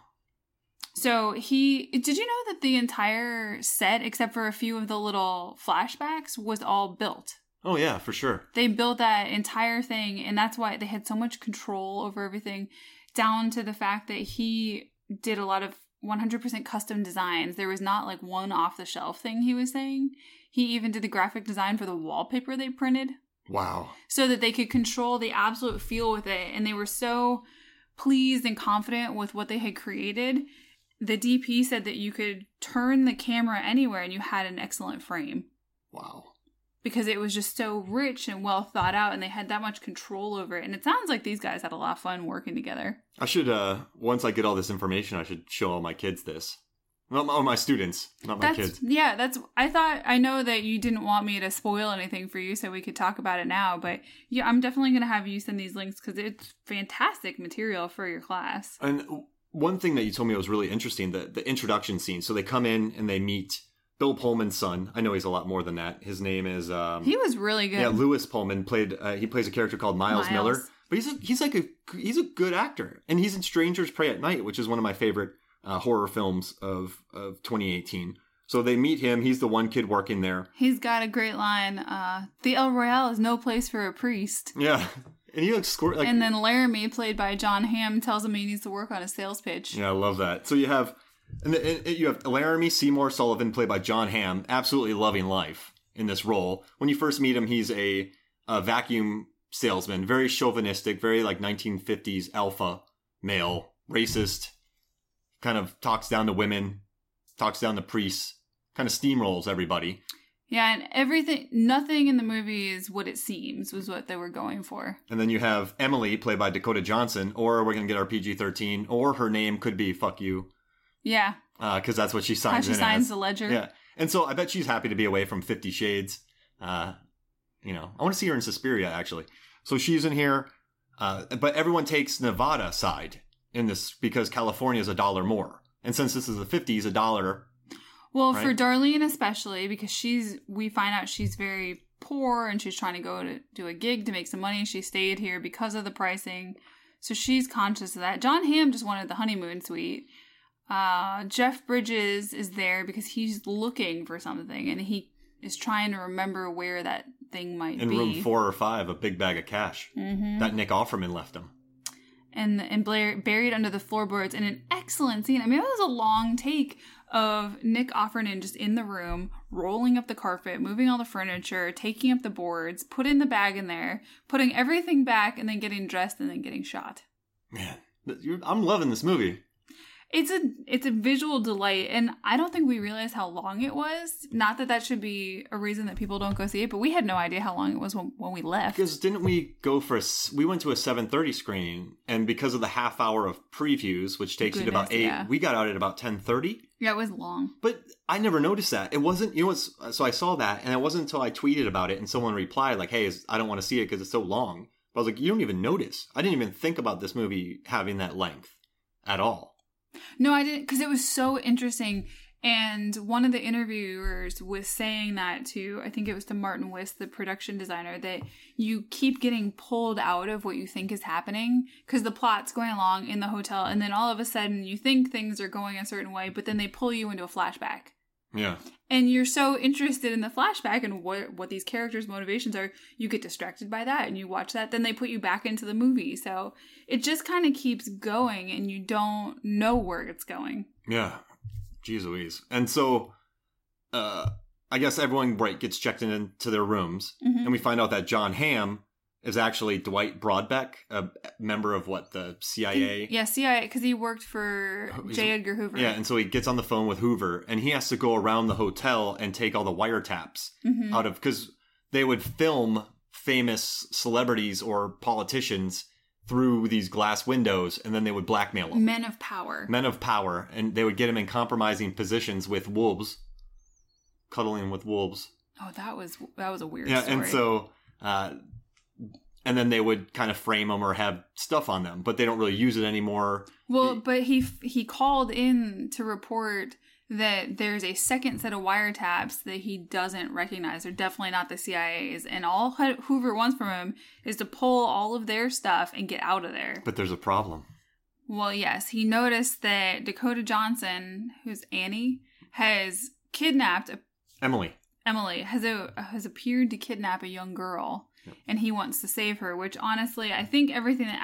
So did you know that the entire set, except for a few of the little flashbacks, was all built? Oh yeah, for sure. They built that entire thing, and that's why they had so much control over everything, down to the fact that he did a lot of 100% custom designs. There was not like one off-the-shelf thing he was saying. He even did the graphic design for the wallpaper they printed. Wow. So that they could control the absolute feel with it, and they were so pleased and confident with what they had created. The DP said that you could turn the camera anywhere and you had an excellent frame. Wow. Because it was just so rich and well thought out, and they had that much control over it. And it sounds like these guys had a lot of fun working together. I should, once I get all this information, I should show all my kids this. Well, my students, not my kids. Yeah, I know that you didn't want me to spoil anything for you, so we could talk about it now. But yeah, I'm definitely going to have you send these links because it's fantastic material for your class. And one thing that you told me was really interesting, the introduction scene. So they come in and they meet Bill Pullman's son. I know he's a lot more than that. His name is... he was really good. Yeah, Lewis Pullman he plays a character called Miles Miller. But he's a good actor. And he's in Strangers Prey at Night, which is one of my favorite horror films of 2018. So they meet him. He's the one kid working there. He's got a great line. The El Royale is no place for a priest. Yeah. And he looks and then Laramie, played by John Hamm, tells him he needs to work on a sales pitch. Yeah, I love that. So you have Laramie Seymour Sullivan, played by John Hamm, absolutely loving life in this role. When you first meet him, he's a vacuum salesman, very chauvinistic, very like 1950s alpha male, racist, kind of talks down to women, talks down to priests, kind of steamrolls everybody. Yeah, and nothing in the movie is what it seems, was what they were going for. And then you have Emily, played by Dakota Johnson, or we're going to get our PG-13, or her name could be Fuck You. Yeah. Because that's what she signs in as. How she signs the ledger. Yeah. And so I bet she's happy to be away from 50 Shades. I want to see her in Suspiria, actually. So she's in here, but everyone takes Nevada side in this because California is $1 more. And since this is the 50s, $1... Well, right? For Darlene especially, because we find out she's very poor and she's trying to go to do a gig to make some money. She stayed here because of the pricing. So she's conscious of that. John Hamm just wanted the honeymoon suite. Jeff Bridges is there because he's looking for something and he is trying to remember where that thing might be. In room 4 or 5, a big bag of cash that Nick Offerman left him. And Blair buried under the floorboards in an excellent scene. I mean, it was a long take of Nick Offerman just in the room, rolling up the carpet, moving all the furniture, taking up the boards, putting the bag in there, putting everything back, and then getting dressed and then getting shot. Man, I'm loving this movie. It's a visual delight, and I don't think we realized how long it was. Not that should be a reason that people don't go see it, but we had no idea how long it was when we left. Because didn't we we went to a 7:30 screening, and because of the half hour of previews, which takes you to about 8, we got out at about 10:30. Yeah, it was long. But I never noticed that. It wasn't, so I saw that, and it wasn't until I tweeted about it, and someone replied like, hey, I don't want to see it because it's so long. But I was like, you don't even notice. I didn't even think about this movie having that length at all. No, I didn't, because it was so interesting. And one of the interviewers was saying that to, I think it was to Martin Wiss, the production designer, that you keep getting pulled out of what you think is happening because the plot's going along in the hotel, and then all of a sudden you think things are going a certain way, but then they pull you into a flashback. Yeah. And you're so interested in the flashback and what these characters' motivations are, you get distracted by that and you watch that, then they put you back into the movie. So it just kind of keeps going and you don't know where it's going. Yeah. Jeez Louise. And so, I guess everyone, gets checked into their rooms, and we find out that John Hamm is actually Dwight Broadbeck, a member of the CIA? Yeah, CIA, because he worked for J. Edgar Hoover. Yeah, and so he gets on the phone with Hoover, and he has to go around the hotel and take all the wiretaps out of, because they would film famous celebrities or politicians through these glass windows, and then they would blackmail them. Men of power. Men of power, and they would get them in compromising positions with wolves, cuddling with wolves. Oh, that was a weird story. Yeah, and so... and then they would kind of frame them or have stuff on them, but they don't really use it anymore. Well, but he called in to report that there's a second set of wiretaps that he doesn't recognize. They're definitely not the CIA's. And all Hoover wants from him is to pull all of their stuff and get out of there. But there's a problem. Well, yes. He noticed that Dakota Johnson, who's Annie, has kidnapped... Emily has appeared to kidnap a young girl. Yep. And he wants to save her, which honestly, I think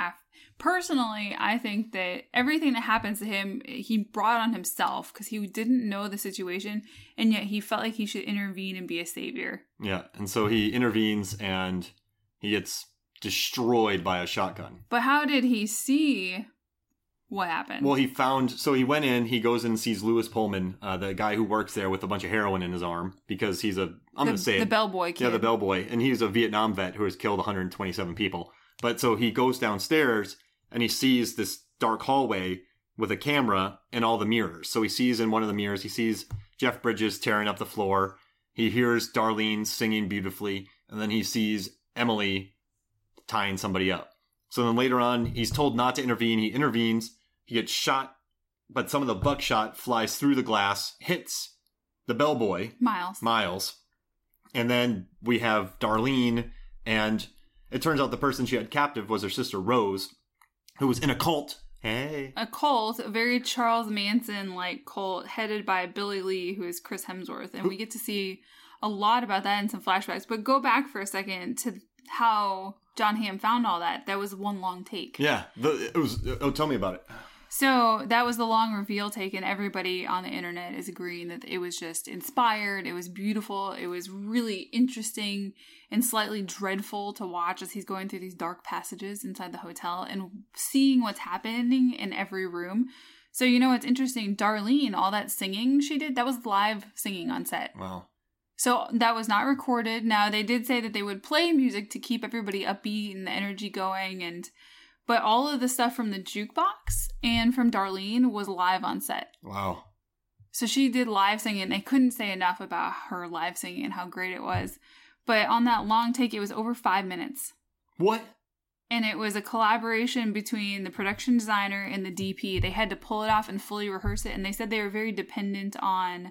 personally, I think that everything that happens to him, he brought on himself because he didn't know the situation, and yet he felt like he should intervene and be a savior. Yeah, and so he intervenes and he gets destroyed by a shotgun. But how did he see what happened? Well, he went in, he goes in and sees Lewis Pullman, the guy who works there with a bunch of heroin in his arm, because he's the bellboy kid. Yeah, the bellboy. And he's a Vietnam vet who has killed 127 people. But so he goes downstairs and he sees this dark hallway with a camera and all the mirrors. So he sees in one of the mirrors, he sees Jeff Bridges tearing up the floor. He hears Darlene singing beautifully. And then he sees Emily tying somebody up. So then later on, he's told not to intervene. He intervenes. He gets shot, but some of the buckshot flies through the glass, hits the bellboy. Miles. And then we have Darlene, and it turns out the person she had captive was her sister Rose, who was in a cult. Hey. A cult, a very Charles Manson-like cult, headed by Billy Lee, who is Chris Hemsworth. And we get to see a lot about that in some flashbacks. But go back for a second to how John Hamm found all that. That was one long take. Yeah. Tell me about it. So that was the long reveal take, and everybody on the internet is agreeing that it was just inspired. It was beautiful. It was really interesting and slightly dreadful to watch as he's going through these dark passages inside the hotel and seeing what's happening in every room. So, it's interesting. Darlene, all that singing she did, that was live singing on set. Wow. So that was not recorded. Now, they did say that they would play music to keep everybody upbeat and the energy going, but all of the stuff from the jukebox and from Darlene was live on set. Wow. So she did live singing, and they couldn't say enough about her live singing and how great it was. But on that long take, it was over 5 minutes. What? And it was a collaboration between the production designer and the DP. They had to pull it off and fully rehearse it, and they said they were very dependent on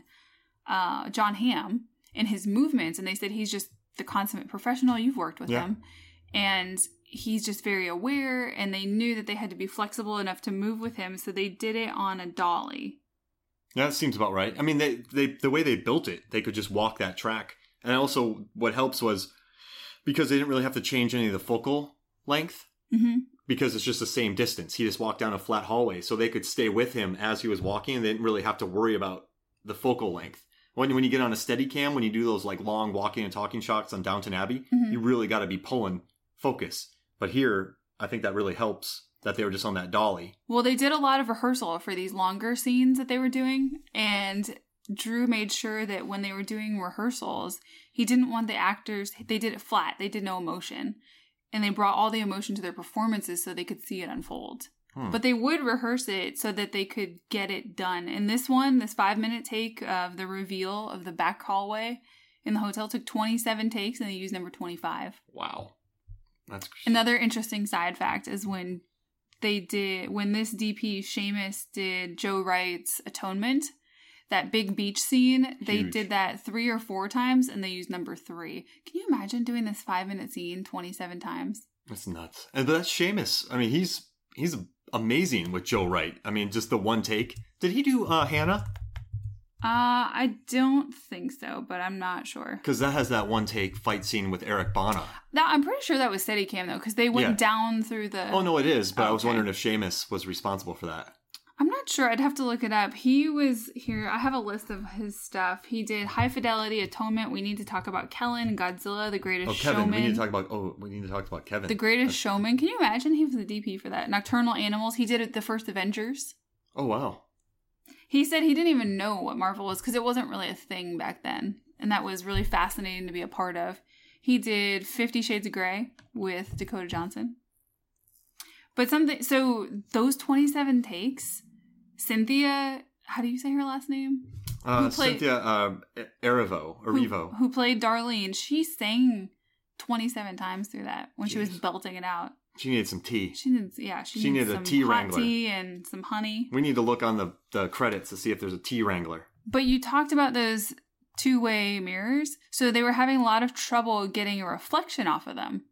John Hamm and his movements, and they said he's just the consummate professional. You've worked with him. And he's just very aware, and they knew that they had to be flexible enough to move with him, so they did it on a dolly. Yeah, that seems about right. I mean, they the way they built it, they could just walk that track. And also, what helps was, because they didn't really have to change any of the focal length, because it's just the same distance. He just walked down a flat hallway, so they could stay with him as he was walking, and they didn't really have to worry about the focal length. When you get on a Steadicam, when you do those long walking and talking shots on Downton Abbey, you really got to be pulling focus. But here, I think that really helps that they were just on that dolly. Well, they did a lot of rehearsal for these longer scenes that they were doing, and Drew made sure that when they were doing rehearsals, he didn't want the actors, they did it flat, they did no emotion, and they brought all the emotion to their performances so they could see it unfold. But they would rehearse it so that they could get it done. And this 5-minute take of the reveal of the back hallway in the hotel took 27 takes, and they used number 25. Wow. That's another interesting side fact is when this DP Seamus did Joe Wright's Atonement, that big beach scene, they Huge. did that 3 or 4 times, and they used number 3. Can you imagine doing this 5-minute scene 27 times? That's nuts. But that's Seamus. I mean, he's amazing with Joe Wright. I mean, just the one take. Did he do Hannah? I don't think so, but I'm not sure. Because that has that one take fight scene with Eric Bana. I'm pretty sure that was Steadicam, though, because they went down through the... Oh, no, it is. But I was Okay. wondering if Seamus was responsible for that. I'm not sure. I'd have to look it up. He was here. I have a list of his stuff. He did High Fidelity, Atonement. We need to talk about Kellen, Godzilla, The Greatest Oh, Kevin. Showman. We need to talk about Kevin. The Greatest Showman. Can you imagine? He was the DP for that. Nocturnal Animals. He did it the first Avengers. Oh, wow. He said he didn't even know what Marvel was because it wasn't really a thing back then. And that was really fascinating to be a part of. He did 50 Shades of Grey with Dakota Johnson. But so those 27 takes, Cynthia, how do you say her last name? Cynthia Erivo. Who played Darlene. She sang 27 times through that when she was belting it out. She needed some tea. She needed a some tea hot wrangler. tea and some honey. We need to look on the credits to see if there's a tea wrangler. But you talked about those two-way mirrors. So they were having a lot of trouble getting a reflection off of them.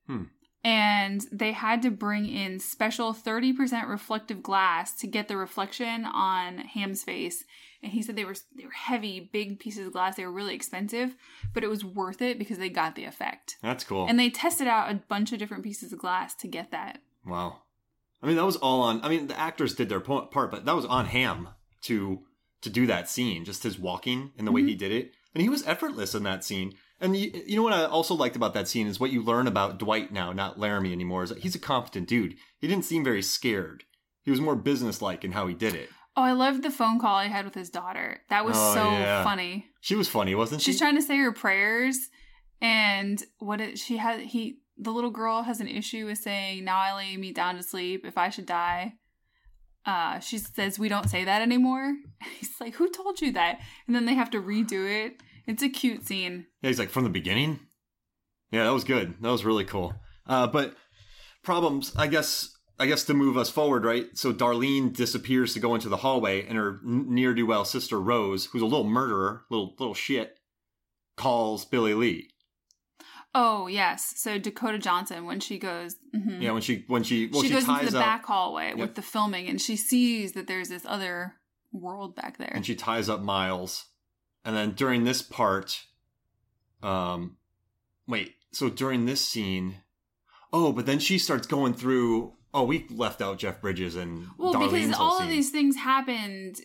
And they had to bring in special 30% reflective glass to get the reflection on Ham's face. And he said they were heavy, big pieces of glass. They were really expensive, but it was worth it because they got the effect. That's cool. And they tested out a bunch of different pieces of glass to get that. Wow. I mean, that was all on... I mean, the actors did their part, but that was on Ham to do that scene. Just his walking and the way he did it. And he was effortless in that scene. And you know what I also liked about that scene is what you learn about Dwight now, not Laramie anymore, is that he's a competent dude. He didn't seem very scared. He was more businesslike in how he did it. Oh, I loved the phone call he had with his daughter. That was funny. She was funny, wasn't she? She's trying to say her prayers, and the little girl has an issue with saying, "Now I lay me down to sleep. If I should die." She says, "We don't say that anymore." He's like, "Who told you that?" And then they have to redo it. It's a cute scene. Yeah, he's like, from the beginning? Yeah, that was good. That was really cool. But problems, I guess to move us forward, right? So Darlene disappears to go into the hallway, and her ne'er-do-well sister Rose, who's a little murderer, little shit, calls Billy Lee. Oh, yes. So Dakota Johnson, when she goes... Mm-hmm. Yeah, she goes ties into the up, back hallway with the filming, and she sees that there's this other world back there. And she ties up Miles. And then during this part... so during this scene... Oh, but then she starts going through... Oh, we left out Jeff Bridges and Darlene's because whole all scene. of these things happened...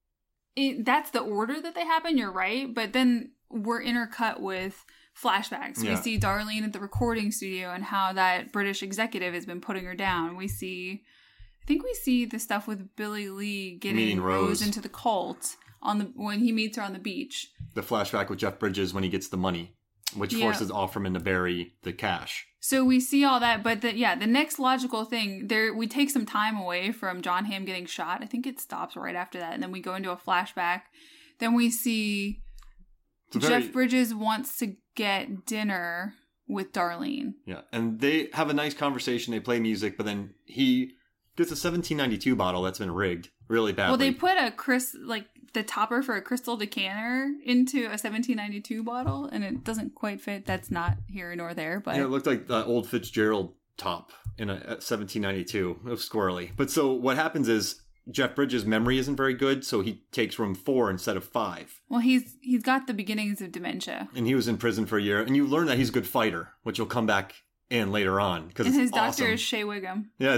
that's the order that they happened, you're right. But then we're intercut with flashbacks. Yeah. We see Darlene at the recording studio and how that British executive has been putting her down. I think we see the stuff with Billy Lee getting Meeting Rose into the cult when he meets her on the beach. The flashback with Jeff Bridges when he gets the money, which forces Offerman to bury the cash. So we see all that, but the next logical thing, we take some time away from John Hamm getting shot. I think it stops right after that, and then we go into a flashback. Then we see Jeff Bridges wants to get dinner with Darlene. Yeah, and they have a nice conversation. They play music, but then he gets a 1792 bottle that's been rigged really badly. Well, they put the topper for a crystal decanter into a 1792 bottle, and it doesn't quite fit. That's not here nor there, but... Yeah, it looked like the old Fitzgerald top in a 1792. It was squirrely. But so what happens is Jeff Bridges' memory isn't very good, so he takes room 4 instead of 5. Well, he's got the beginnings of dementia. And he was in prison for a year, and you learn that he's a good fighter, which will come back in later on. And his doctor is Shea Wiggum. Yeah,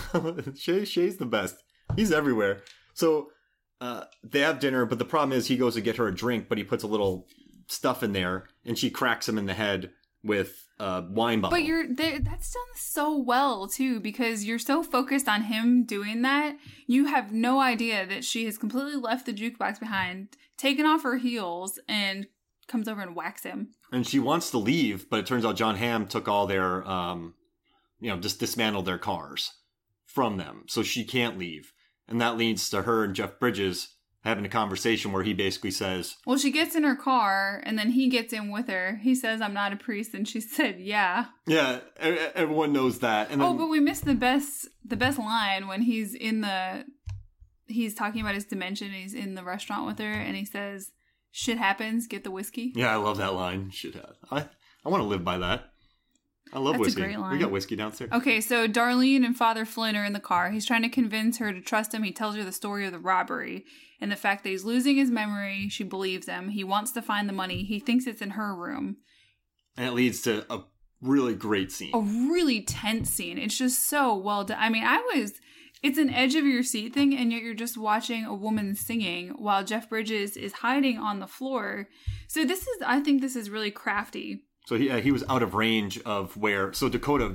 Shay's the best. He's everywhere. So... they have dinner, but the problem is he goes to get her a drink, but he puts a little stuff in there, and she cracks him in the head with a wine bottle. But that's done so well, too, because you're so focused on him doing that, you have no idea that she has completely left the jukebox behind, taken off her heels, and comes over and whacks him. And she wants to leave, but it turns out John Hamm took all their, just dismantled their cars from them, so she can't leave. And that leads to her and Jeff Bridges having a conversation where he basically says... Well, she gets in her car, and then he gets in with her. He says, "I'm not a priest," and she said, "Yeah." Yeah, everyone knows that. And then, but we missed the best line when he's he's talking about his dementia and he's in the restaurant with her and he says, "Shit happens, get the whiskey." Yeah, I love that line. Shit. I want to live by that. I love That's whiskey. a great line. We got whiskey downstairs. Okay, so Darlene and Father Flynn are in the car. He's trying to convince her to trust him. He tells her the story of the robbery and the fact that he's losing his memory. She believes him. He wants to find the money. He thinks it's in her room. And it leads to a really great scene. A really tense scene. It's just so well done. I mean, it's an edge of your seat thing, and yet you're just watching a woman singing while Jeff Bridges is hiding on the floor. So I think this is really crafty. So he was out of range of where... So Dakota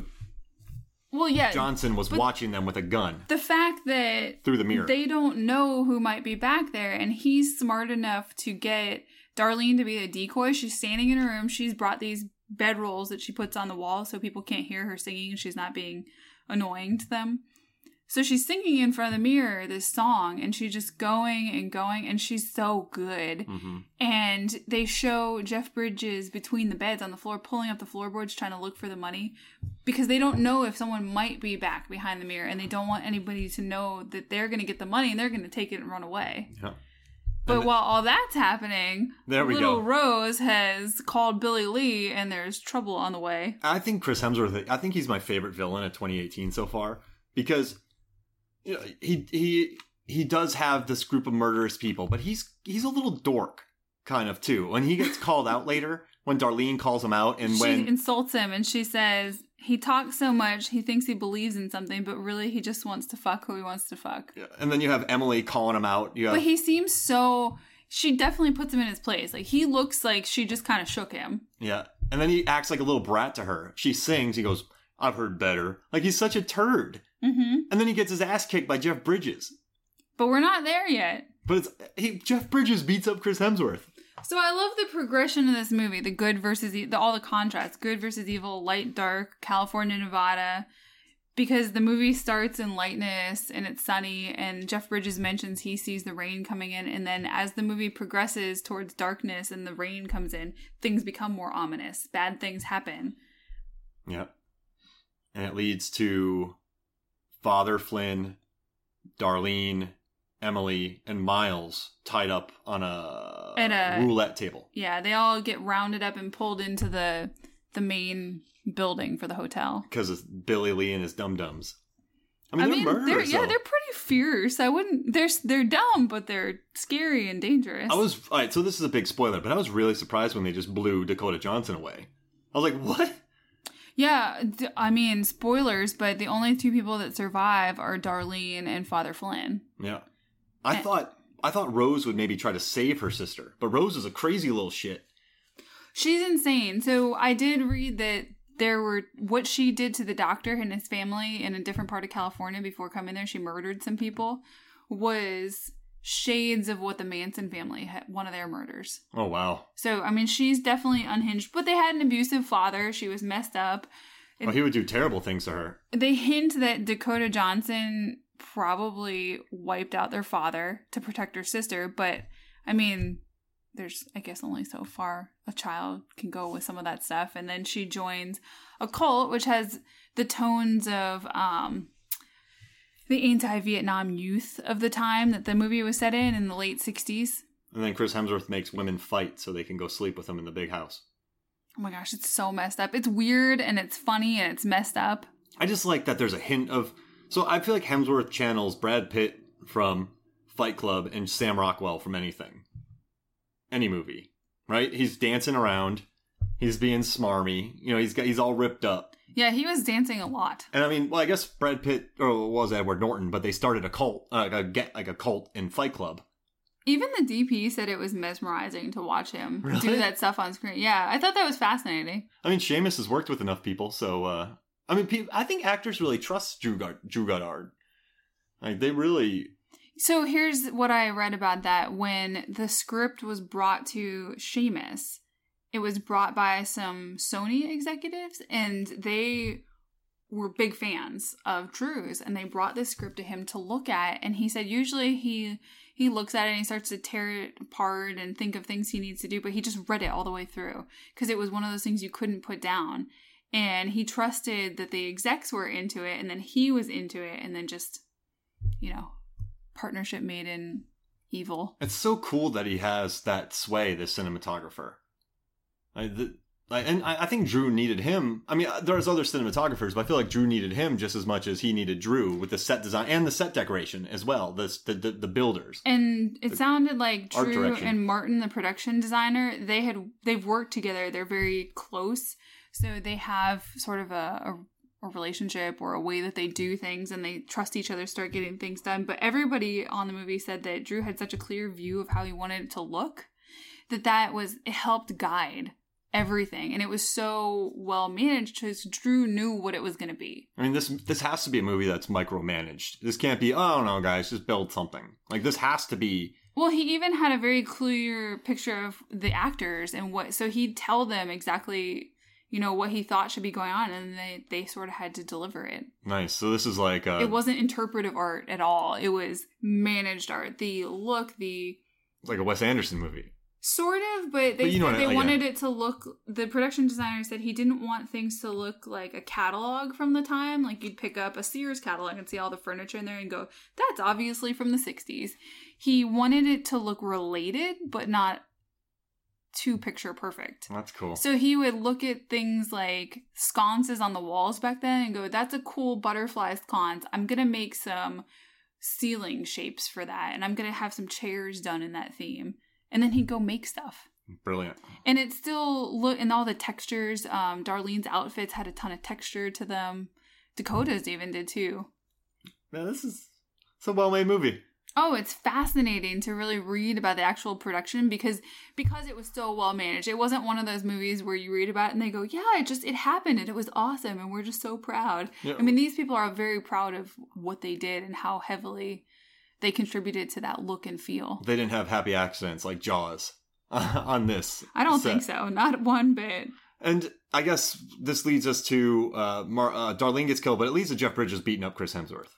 Johnson was watching them with a gun. The fact that... Through the mirror. They don't know who might be back there, and he's smart enough to get Darlene to be a decoy. She's standing in her room. She's brought these bedrolls that she puts on the wall so people can't hear her singing and she's not being annoying to them. So she's singing in front of the mirror this song, and she's just going and going, and she's so good. Mm-hmm. And they show Jeff Bridges between the beds on the floor, pulling up the floorboards, trying to look for the money, because they don't know if someone might be back behind the mirror, and they don't want anybody to know that they're going to get the money, and they're going to take it and run away. Yeah. But while all that's happening, little go. Rose has called Billy Lee, and there's trouble on the way. I think Chris Hemsworth, I think he's my favorite villain of 2018 so far, because... You know, he does have this group of murderous people, but he's a little dork, kind of, too. When he gets called out later, when Darlene calls him out, and when... She insults him, and she says, he talks so much, he thinks he believes in something, but really he just wants to fuck who he wants to fuck. Yeah. And then you have Emily calling him out. But he seems so... She definitely puts him in his place. Like, he looks like she just kind of shook him. Yeah. And then he acts like a little brat to her. She sings, he goes, "I've heard better." Like, he's such a turd. Mm-hmm. And then he gets his ass kicked by Jeff Bridges. But we're not there yet. But Jeff Bridges beats up Chris Hemsworth. So I love the progression of this movie, the good versus all the contrasts, good versus evil, light, dark, California, Nevada, because the movie starts in lightness and it's sunny, and Jeff Bridges mentions he sees the rain coming in, and then as the movie progresses towards darkness and the rain comes in, things become more ominous. Bad things happen. Yep. And it leads to Father Flynn, Darlene, Emily, and Miles tied up on a roulette table. Yeah, they all get rounded up and pulled into the main building for the hotel. Because of Billy Lee and his dum-dums. I mean, they're murderers. They're pretty fierce. They're dumb, but they're scary and dangerous. Alright, so this is a big spoiler, but I was really surprised when they just blew Dakota Johnson away. I was like, what? Yeah, I mean, spoilers, but the only two people that survive are Darlene and Father Flynn. Yeah. I thought Rose would maybe try to save her sister, but Rose is a crazy little shit. She's insane. So I did read that what she did to the doctor and his family in a different part of California before coming there, she murdered some people, was shades of what the Manson family had, one of their murders. Oh, wow. So, I mean, she's definitely unhinged, but they had an abusive father. She was messed up. He would do terrible things to her. They hint that Dakota Johnson probably wiped out their father to protect her sister, but, I mean, there's, I guess, only so far a child can go with some of that stuff. And then she joins a cult, which has the tones of the anti-Vietnam youth of the time that the movie was set in the late 60s. And then Chris Hemsworth makes women fight so they can go sleep with him in the big house. Oh my gosh, it's so messed up. It's weird and it's funny and it's messed up. I just like that there's a hint of... So I feel like Hemsworth channels Brad Pitt from Fight Club and Sam Rockwell from anything. Any movie, right? He's dancing around. He's being smarmy. You know, he's all ripped up. Yeah, he was dancing a lot. And I mean, well, I guess Brad Pitt, or it was Edward Norton, but they started a cult, a cult in Fight Club. Even the DP said it was mesmerizing to watch him do that stuff on screen. Yeah, I thought that was fascinating. I mean, Seamus has worked with enough people, so, I mean, I think actors really trust Drew Goddard. Like, they really... So here's what I read about that. When the script was brought to Seamus, it was brought by some Sony executives, and they were big fans of Drew's, and they brought this script to him to look at, and he said usually he looks at it and he starts to tear it apart and think of things he needs to do, but he just read it all the way through because it was one of those things you couldn't put down, and he trusted that the execs were into it, and then he was into it, and then just, you know, partnership made in evil. It's so cool that he has that sway, this cinematographer. And I think Drew needed him. I mean, there's other cinematographers, but I feel like Drew needed him just as much as he needed Drew with the set design and the set decoration as well. The builders. And it sounded like art Drew direction. and Martin, the production designer, they've worked together. They're very close, so they have sort of a relationship or a way that they do things, and they trust each other, start getting things done. But everybody on the movie said that Drew had such a clear view of how he wanted it to look it helped guide everything, and it was so well managed because Drew knew what it was going to be. I mean, this has to be a movie that's micromanaged. This can't be, oh no, guys, just build something. Like, this has to be. Well, he even had a very clear picture of the actors and so he'd tell them exactly, what he thought should be going on, and they sort of had to deliver it. Nice. So this is like it wasn't interpretive art at all. It was managed art. The look, it's like a Wes Anderson movie. Sort of, but they But wanted it to look. The production designer said he didn't want things to look like a catalog from the time. Like, you'd pick up a Sears catalog and see all the furniture in there and go, that's obviously from the 60s. He wanted it to look related, but not too picture perfect. That's cool. So he would look at things like sconces on the walls back then and go, that's a cool butterfly sconce. I'm going to make some ceiling shapes for that, and I'm going to have some chairs done in that theme. And then he'd go make stuff. Brilliant. And it still and all the textures. Darlene's outfits had a ton of texture to them. Dakota's even did too. Man, it's a well-made movie. Oh, it's fascinating to really read about the actual production because it was so well managed. It wasn't one of those movies where you read about it and they go, yeah, it happened and it was awesome and we're just so proud. Yeah. I mean, these people are very proud of what they did and how heavily they contributed to that look and feel. They didn't have happy accidents like Jaws on this. I don't think so. Not one bit. And I guess this leads us to Darlene gets killed, but it leads to Jeff Bridges beating up Chris Hemsworth.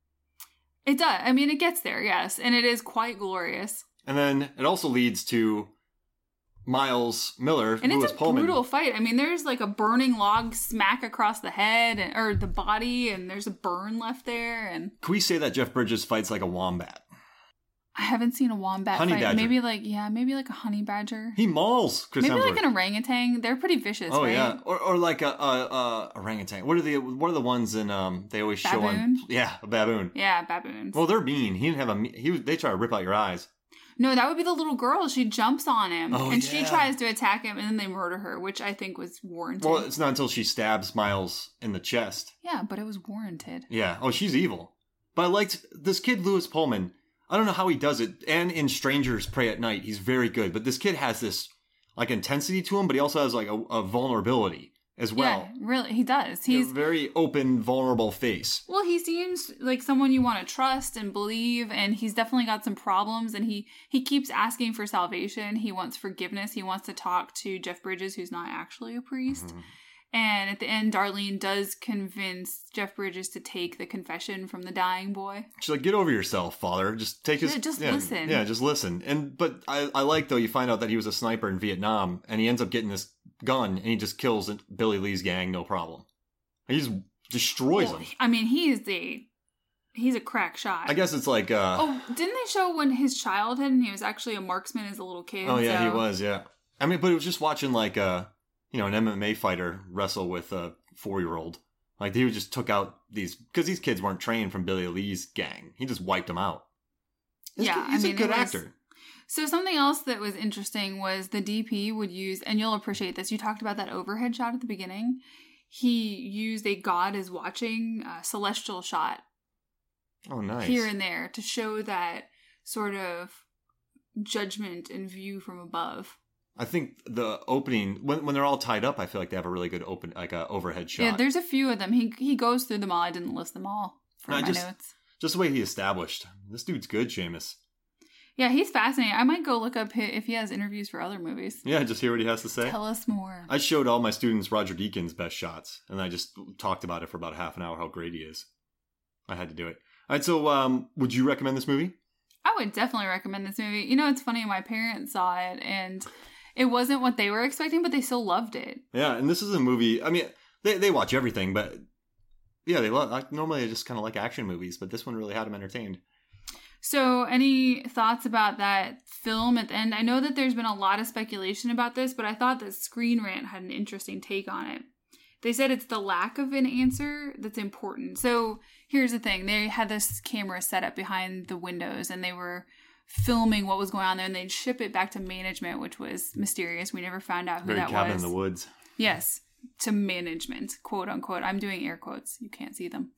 It does. I mean, it gets there, yes. And it is quite glorious. And then it also leads to Miles Miller, and Lewis it's a Pullman. Brutal fight. I mean, there's like a burning log smack across the head or the body, and there's a burn left there. And can we say that Jeff Bridges fights like a wombat? I haven't seen a wombat honey fight. Badger. Maybe like a honey badger. He mauls Chris Maybe Hemsworth. like an orangutan. They're pretty vicious. Oh right? yeah, or like a orangutan. What are the ones in they always show on? Yeah, a baboon. Yeah, baboons. Well, they're mean. He didn't have they try to rip out your eyes. No, that would be the little girl. She jumps on him, and yeah. she tries to attack him, and then they murder her, which I think was warranted. Well, it's not until she stabs Miles in the chest. Yeah, but it was warranted. Yeah. Oh, she's evil. But I liked this kid, Lewis Pullman. I don't know how he does it. And in Strangers Pray at Night, he's very good. But this kid has this like intensity to him, but he also has like a vulnerability as well. Yeah, really, he does. He's a very open, vulnerable face. Well, he seems like someone you want to trust and believe, and he's definitely got some problems, and he keeps asking for salvation. He wants forgiveness. He wants to talk to Jeff Bridges, who's not actually a priest. Mm-hmm. And at the end, Darlene does convince Jeff Bridges to take the confession from the dying boy. She's like, get over yourself, father. Just take his... listen. Yeah, just listen. But I like, though, you find out that he was a sniper in Vietnam, and he ends up getting this gun, and he just kills Billy Lee's gang, no problem. He just destroys them. I mean, he's a crack shot. I guess it's like... didn't they show when his childhood, and he was actually a marksman as a little kid? Oh, yeah, he was, yeah. I mean, but it was just watching, like, an MMA fighter wrestle with a 4-year-old. Like, he just took out these... Because these kids weren't trained from Billy Lee's gang. He just wiped them out. He's a good actor. So something else that was interesting was the DP would use, and you'll appreciate this, you talked about that overhead shot at the beginning. He used a God is watching celestial shot. Oh, nice. Here and there to show that sort of judgment and view from above. I think the opening, when they're all tied up, I feel like they have a really good overhead shot. Yeah, there's a few of them. He goes through them all. I didn't list them all for my notes. Just the way he established. This dude's good, Seamus. Yeah, he's fascinating. I might go look up if he has interviews for other movies. Yeah, just hear what he has to say. Tell us more. I showed all my students Roger Deakins' best shots, and I just talked about it for about half an hour, how great he is. I had to do it. All right, so would you recommend this movie? I would definitely recommend this movie. You know, it's funny, my parents saw it, and it wasn't what they were expecting, but they still loved it. Yeah, and this is a movie, I mean, they watch everything, but yeah, normally they just kind of like action movies, but this one really had them entertained. So, any thoughts about that film at the end? I know that there's been a lot of speculation about this, but I thought that Screen Rant had an interesting take on it. They said it's the lack of an answer that's important. So, here's the thing. They had this camera set up behind the windows, and they were filming what was going on there, and they'd ship it back to management, which was mysterious. We never found out who that was. Very Cabin in the Woods. Yes, to management, quote unquote. I'm doing air quotes. You can't see them.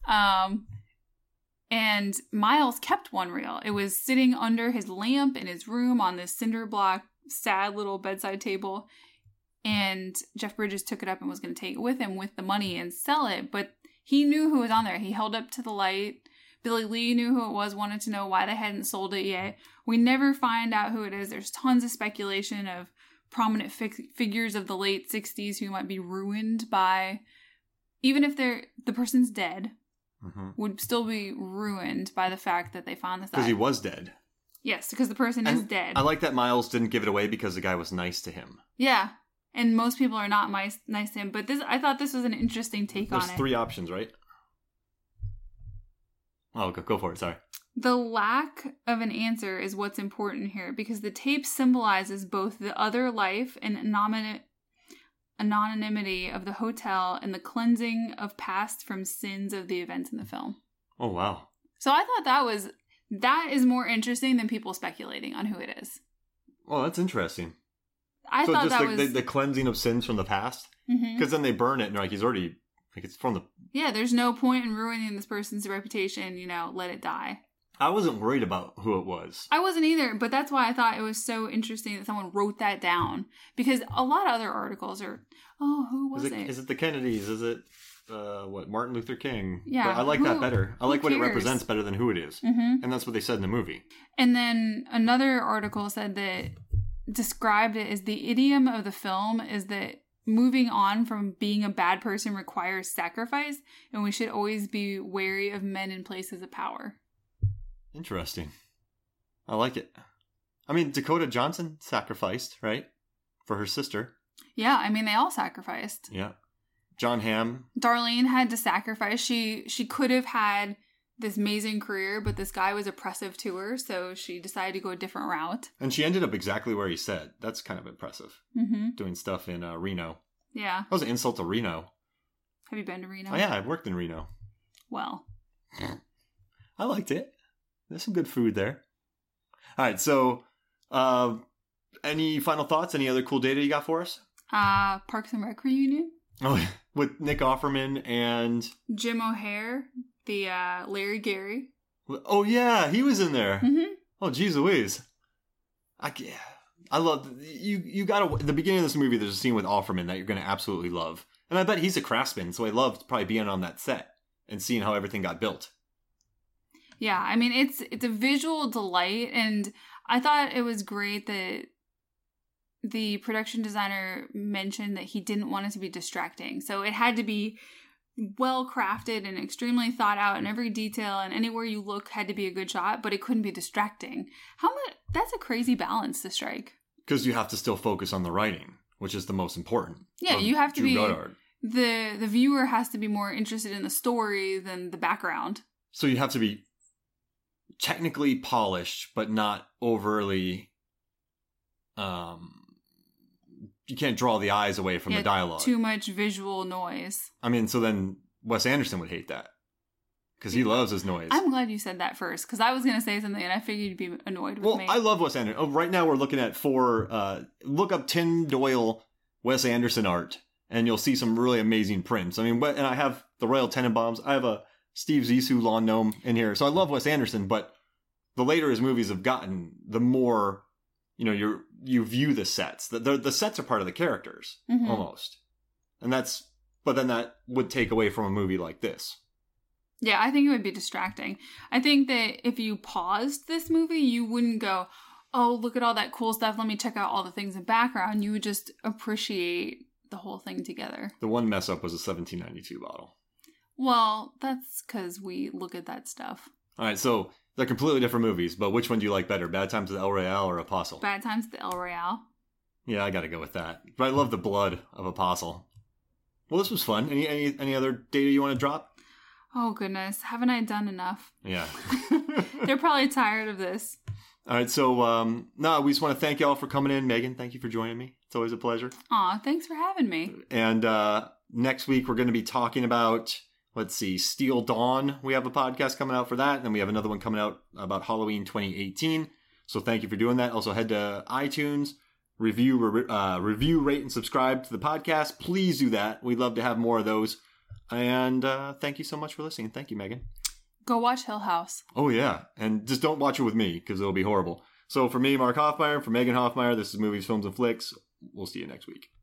And Miles kept one reel. It was sitting under his lamp in his room on this cinder block, sad little bedside table. And Jeff Bridges took it up and was going to take it with him with the money and sell it. But he knew who was on there. He held up to the light. Billy Lee knew who it was, wanted to know why they hadn't sold it yet. We never find out who it is. There's tons of speculation of prominent figures of the late 60s who might be ruined by, even if the person's dead, would still be ruined by the fact that they found this. Because he was dead. Yes, because the person is dead. I like that Miles didn't give it away because the guy was nice to him. Yeah, and most people are not nice to him. But I thought this was an interesting take on it. There's 3 options, right? Oh, go for it. Sorry. The lack of an answer is what's important here because the tape symbolizes both the other life and anonymity of the hotel and the cleansing of past from sins of the events in the film. Oh, wow. So I thought that is more interesting than people speculating on who it is. Well, that's interesting. I thought that was the cleansing of sins from the past? Because then they burn it and they're like, he's already, like it's from the... Yeah, there's no point in ruining this person's reputation, let it die. I wasn't worried about who it was. I wasn't either, but that's why I thought it was so interesting that someone wrote that down. Because a lot of other articles are, who was it? Is it the Kennedys? Is it, Martin Luther King? Yeah. But I like that better. I like what it cares? represents better than who it is. And that's what they said in the movie. And then another article said that described it as the idiom of the film is that moving on from being a bad person requires sacrifice, and we should always be wary of men in places of power. Interesting. I like it. I mean, Dakota Johnson sacrificed, right? For her sister. Yeah, I mean, they all sacrificed. Yeah. John Hamm. Darlene had to sacrifice. She could have had this amazing career, but this guy was oppressive to her, so she decided to go a different route. And she ended up exactly where he said. That's kind of impressive. Doing stuff in Reno. Yeah. That was an insult to Reno. Have you been to Reno? Oh, yeah, I've worked in Reno. Well. I liked it. There's some good food there. All right, so any final thoughts? Any other cool data you got for us? Parks and Rec reunion. Oh, with Nick Offerman and... Jim O'Heir, the Larry Gary. Oh, yeah, he was in there. Oh, geez Louise. I love... You got to... The beginning of this movie, there's a scene with Offerman that you're going to absolutely love. And I bet he's a craftsman, so I loved probably being on that set and seeing how everything got built. Yeah, I mean, it's a visual delight, and I thought it was great that the production designer mentioned that he didn't want it to be distracting. So it had to be well crafted and extremely thought out, and every detail and anywhere you look had to be a good shot, but it couldn't be distracting. How much? That's a crazy balance to strike. Because you have to still focus on the writing, which is the most important. Yeah, you have to be... The viewer has to be more interested in the story than the background. So you have to be technically polished, but not overly... you can't draw the eyes away from the dialogue. Too much visual noise. I mean, so then Wes Anderson would hate that. Because he loves his noise. I'm glad you said that first, because I was going to say something and I figured you'd be annoyed with me. Well, I love Wes Anderson. Oh, right now we're looking at look up Tim Doyle Wes Anderson art, and you'll see some really amazing prints. I mean, and I have the Royal Tenenbaums. I have a Steve Zissou lawn gnome in here. So I love Wes Anderson, but the later his movies have gotten, the more, you view the sets. The sets are part of the characters, almost. But then that would take away from a movie like this. Yeah, I think it would be distracting. I think that if you paused this movie, you wouldn't go, oh, look at all that cool stuff. Let me check out all the things in background. You would just appreciate the whole thing together. The one mess up was a 1792 bottle. Well, that's because we look at that stuff. All right, so they're completely different movies, but which one do you like better? Bad Times at El Royale or Apostle? Bad Times at El Royale. Yeah, I got to go with that. But I love the blood of Apostle. Well, this was fun. Any other data you want to drop? Oh, goodness. Haven't I done enough? Yeah. They're probably tired of this. All right, so we just want to thank y'all for coming in. Megan, thank you for joining me. It's always a pleasure. Aw, thanks for having me. And next week we're going to be talking about, Steel Dawn. We have a podcast coming out for that, and then we have another one coming out about Halloween 2018. So thank you for doing that. Also head to iTunes, review, rate, and subscribe to the podcast. Please do that. We'd love to have more of those. And thank you so much for listening. Thank you, Megan. Go watch Hill House. Oh, yeah. And just don't watch it with me, because it'll be horrible. So for me, Mark Hoffmeyer, for Megan Hoffmeyer, this is Movies, Films, and Flicks. We'll see you next week.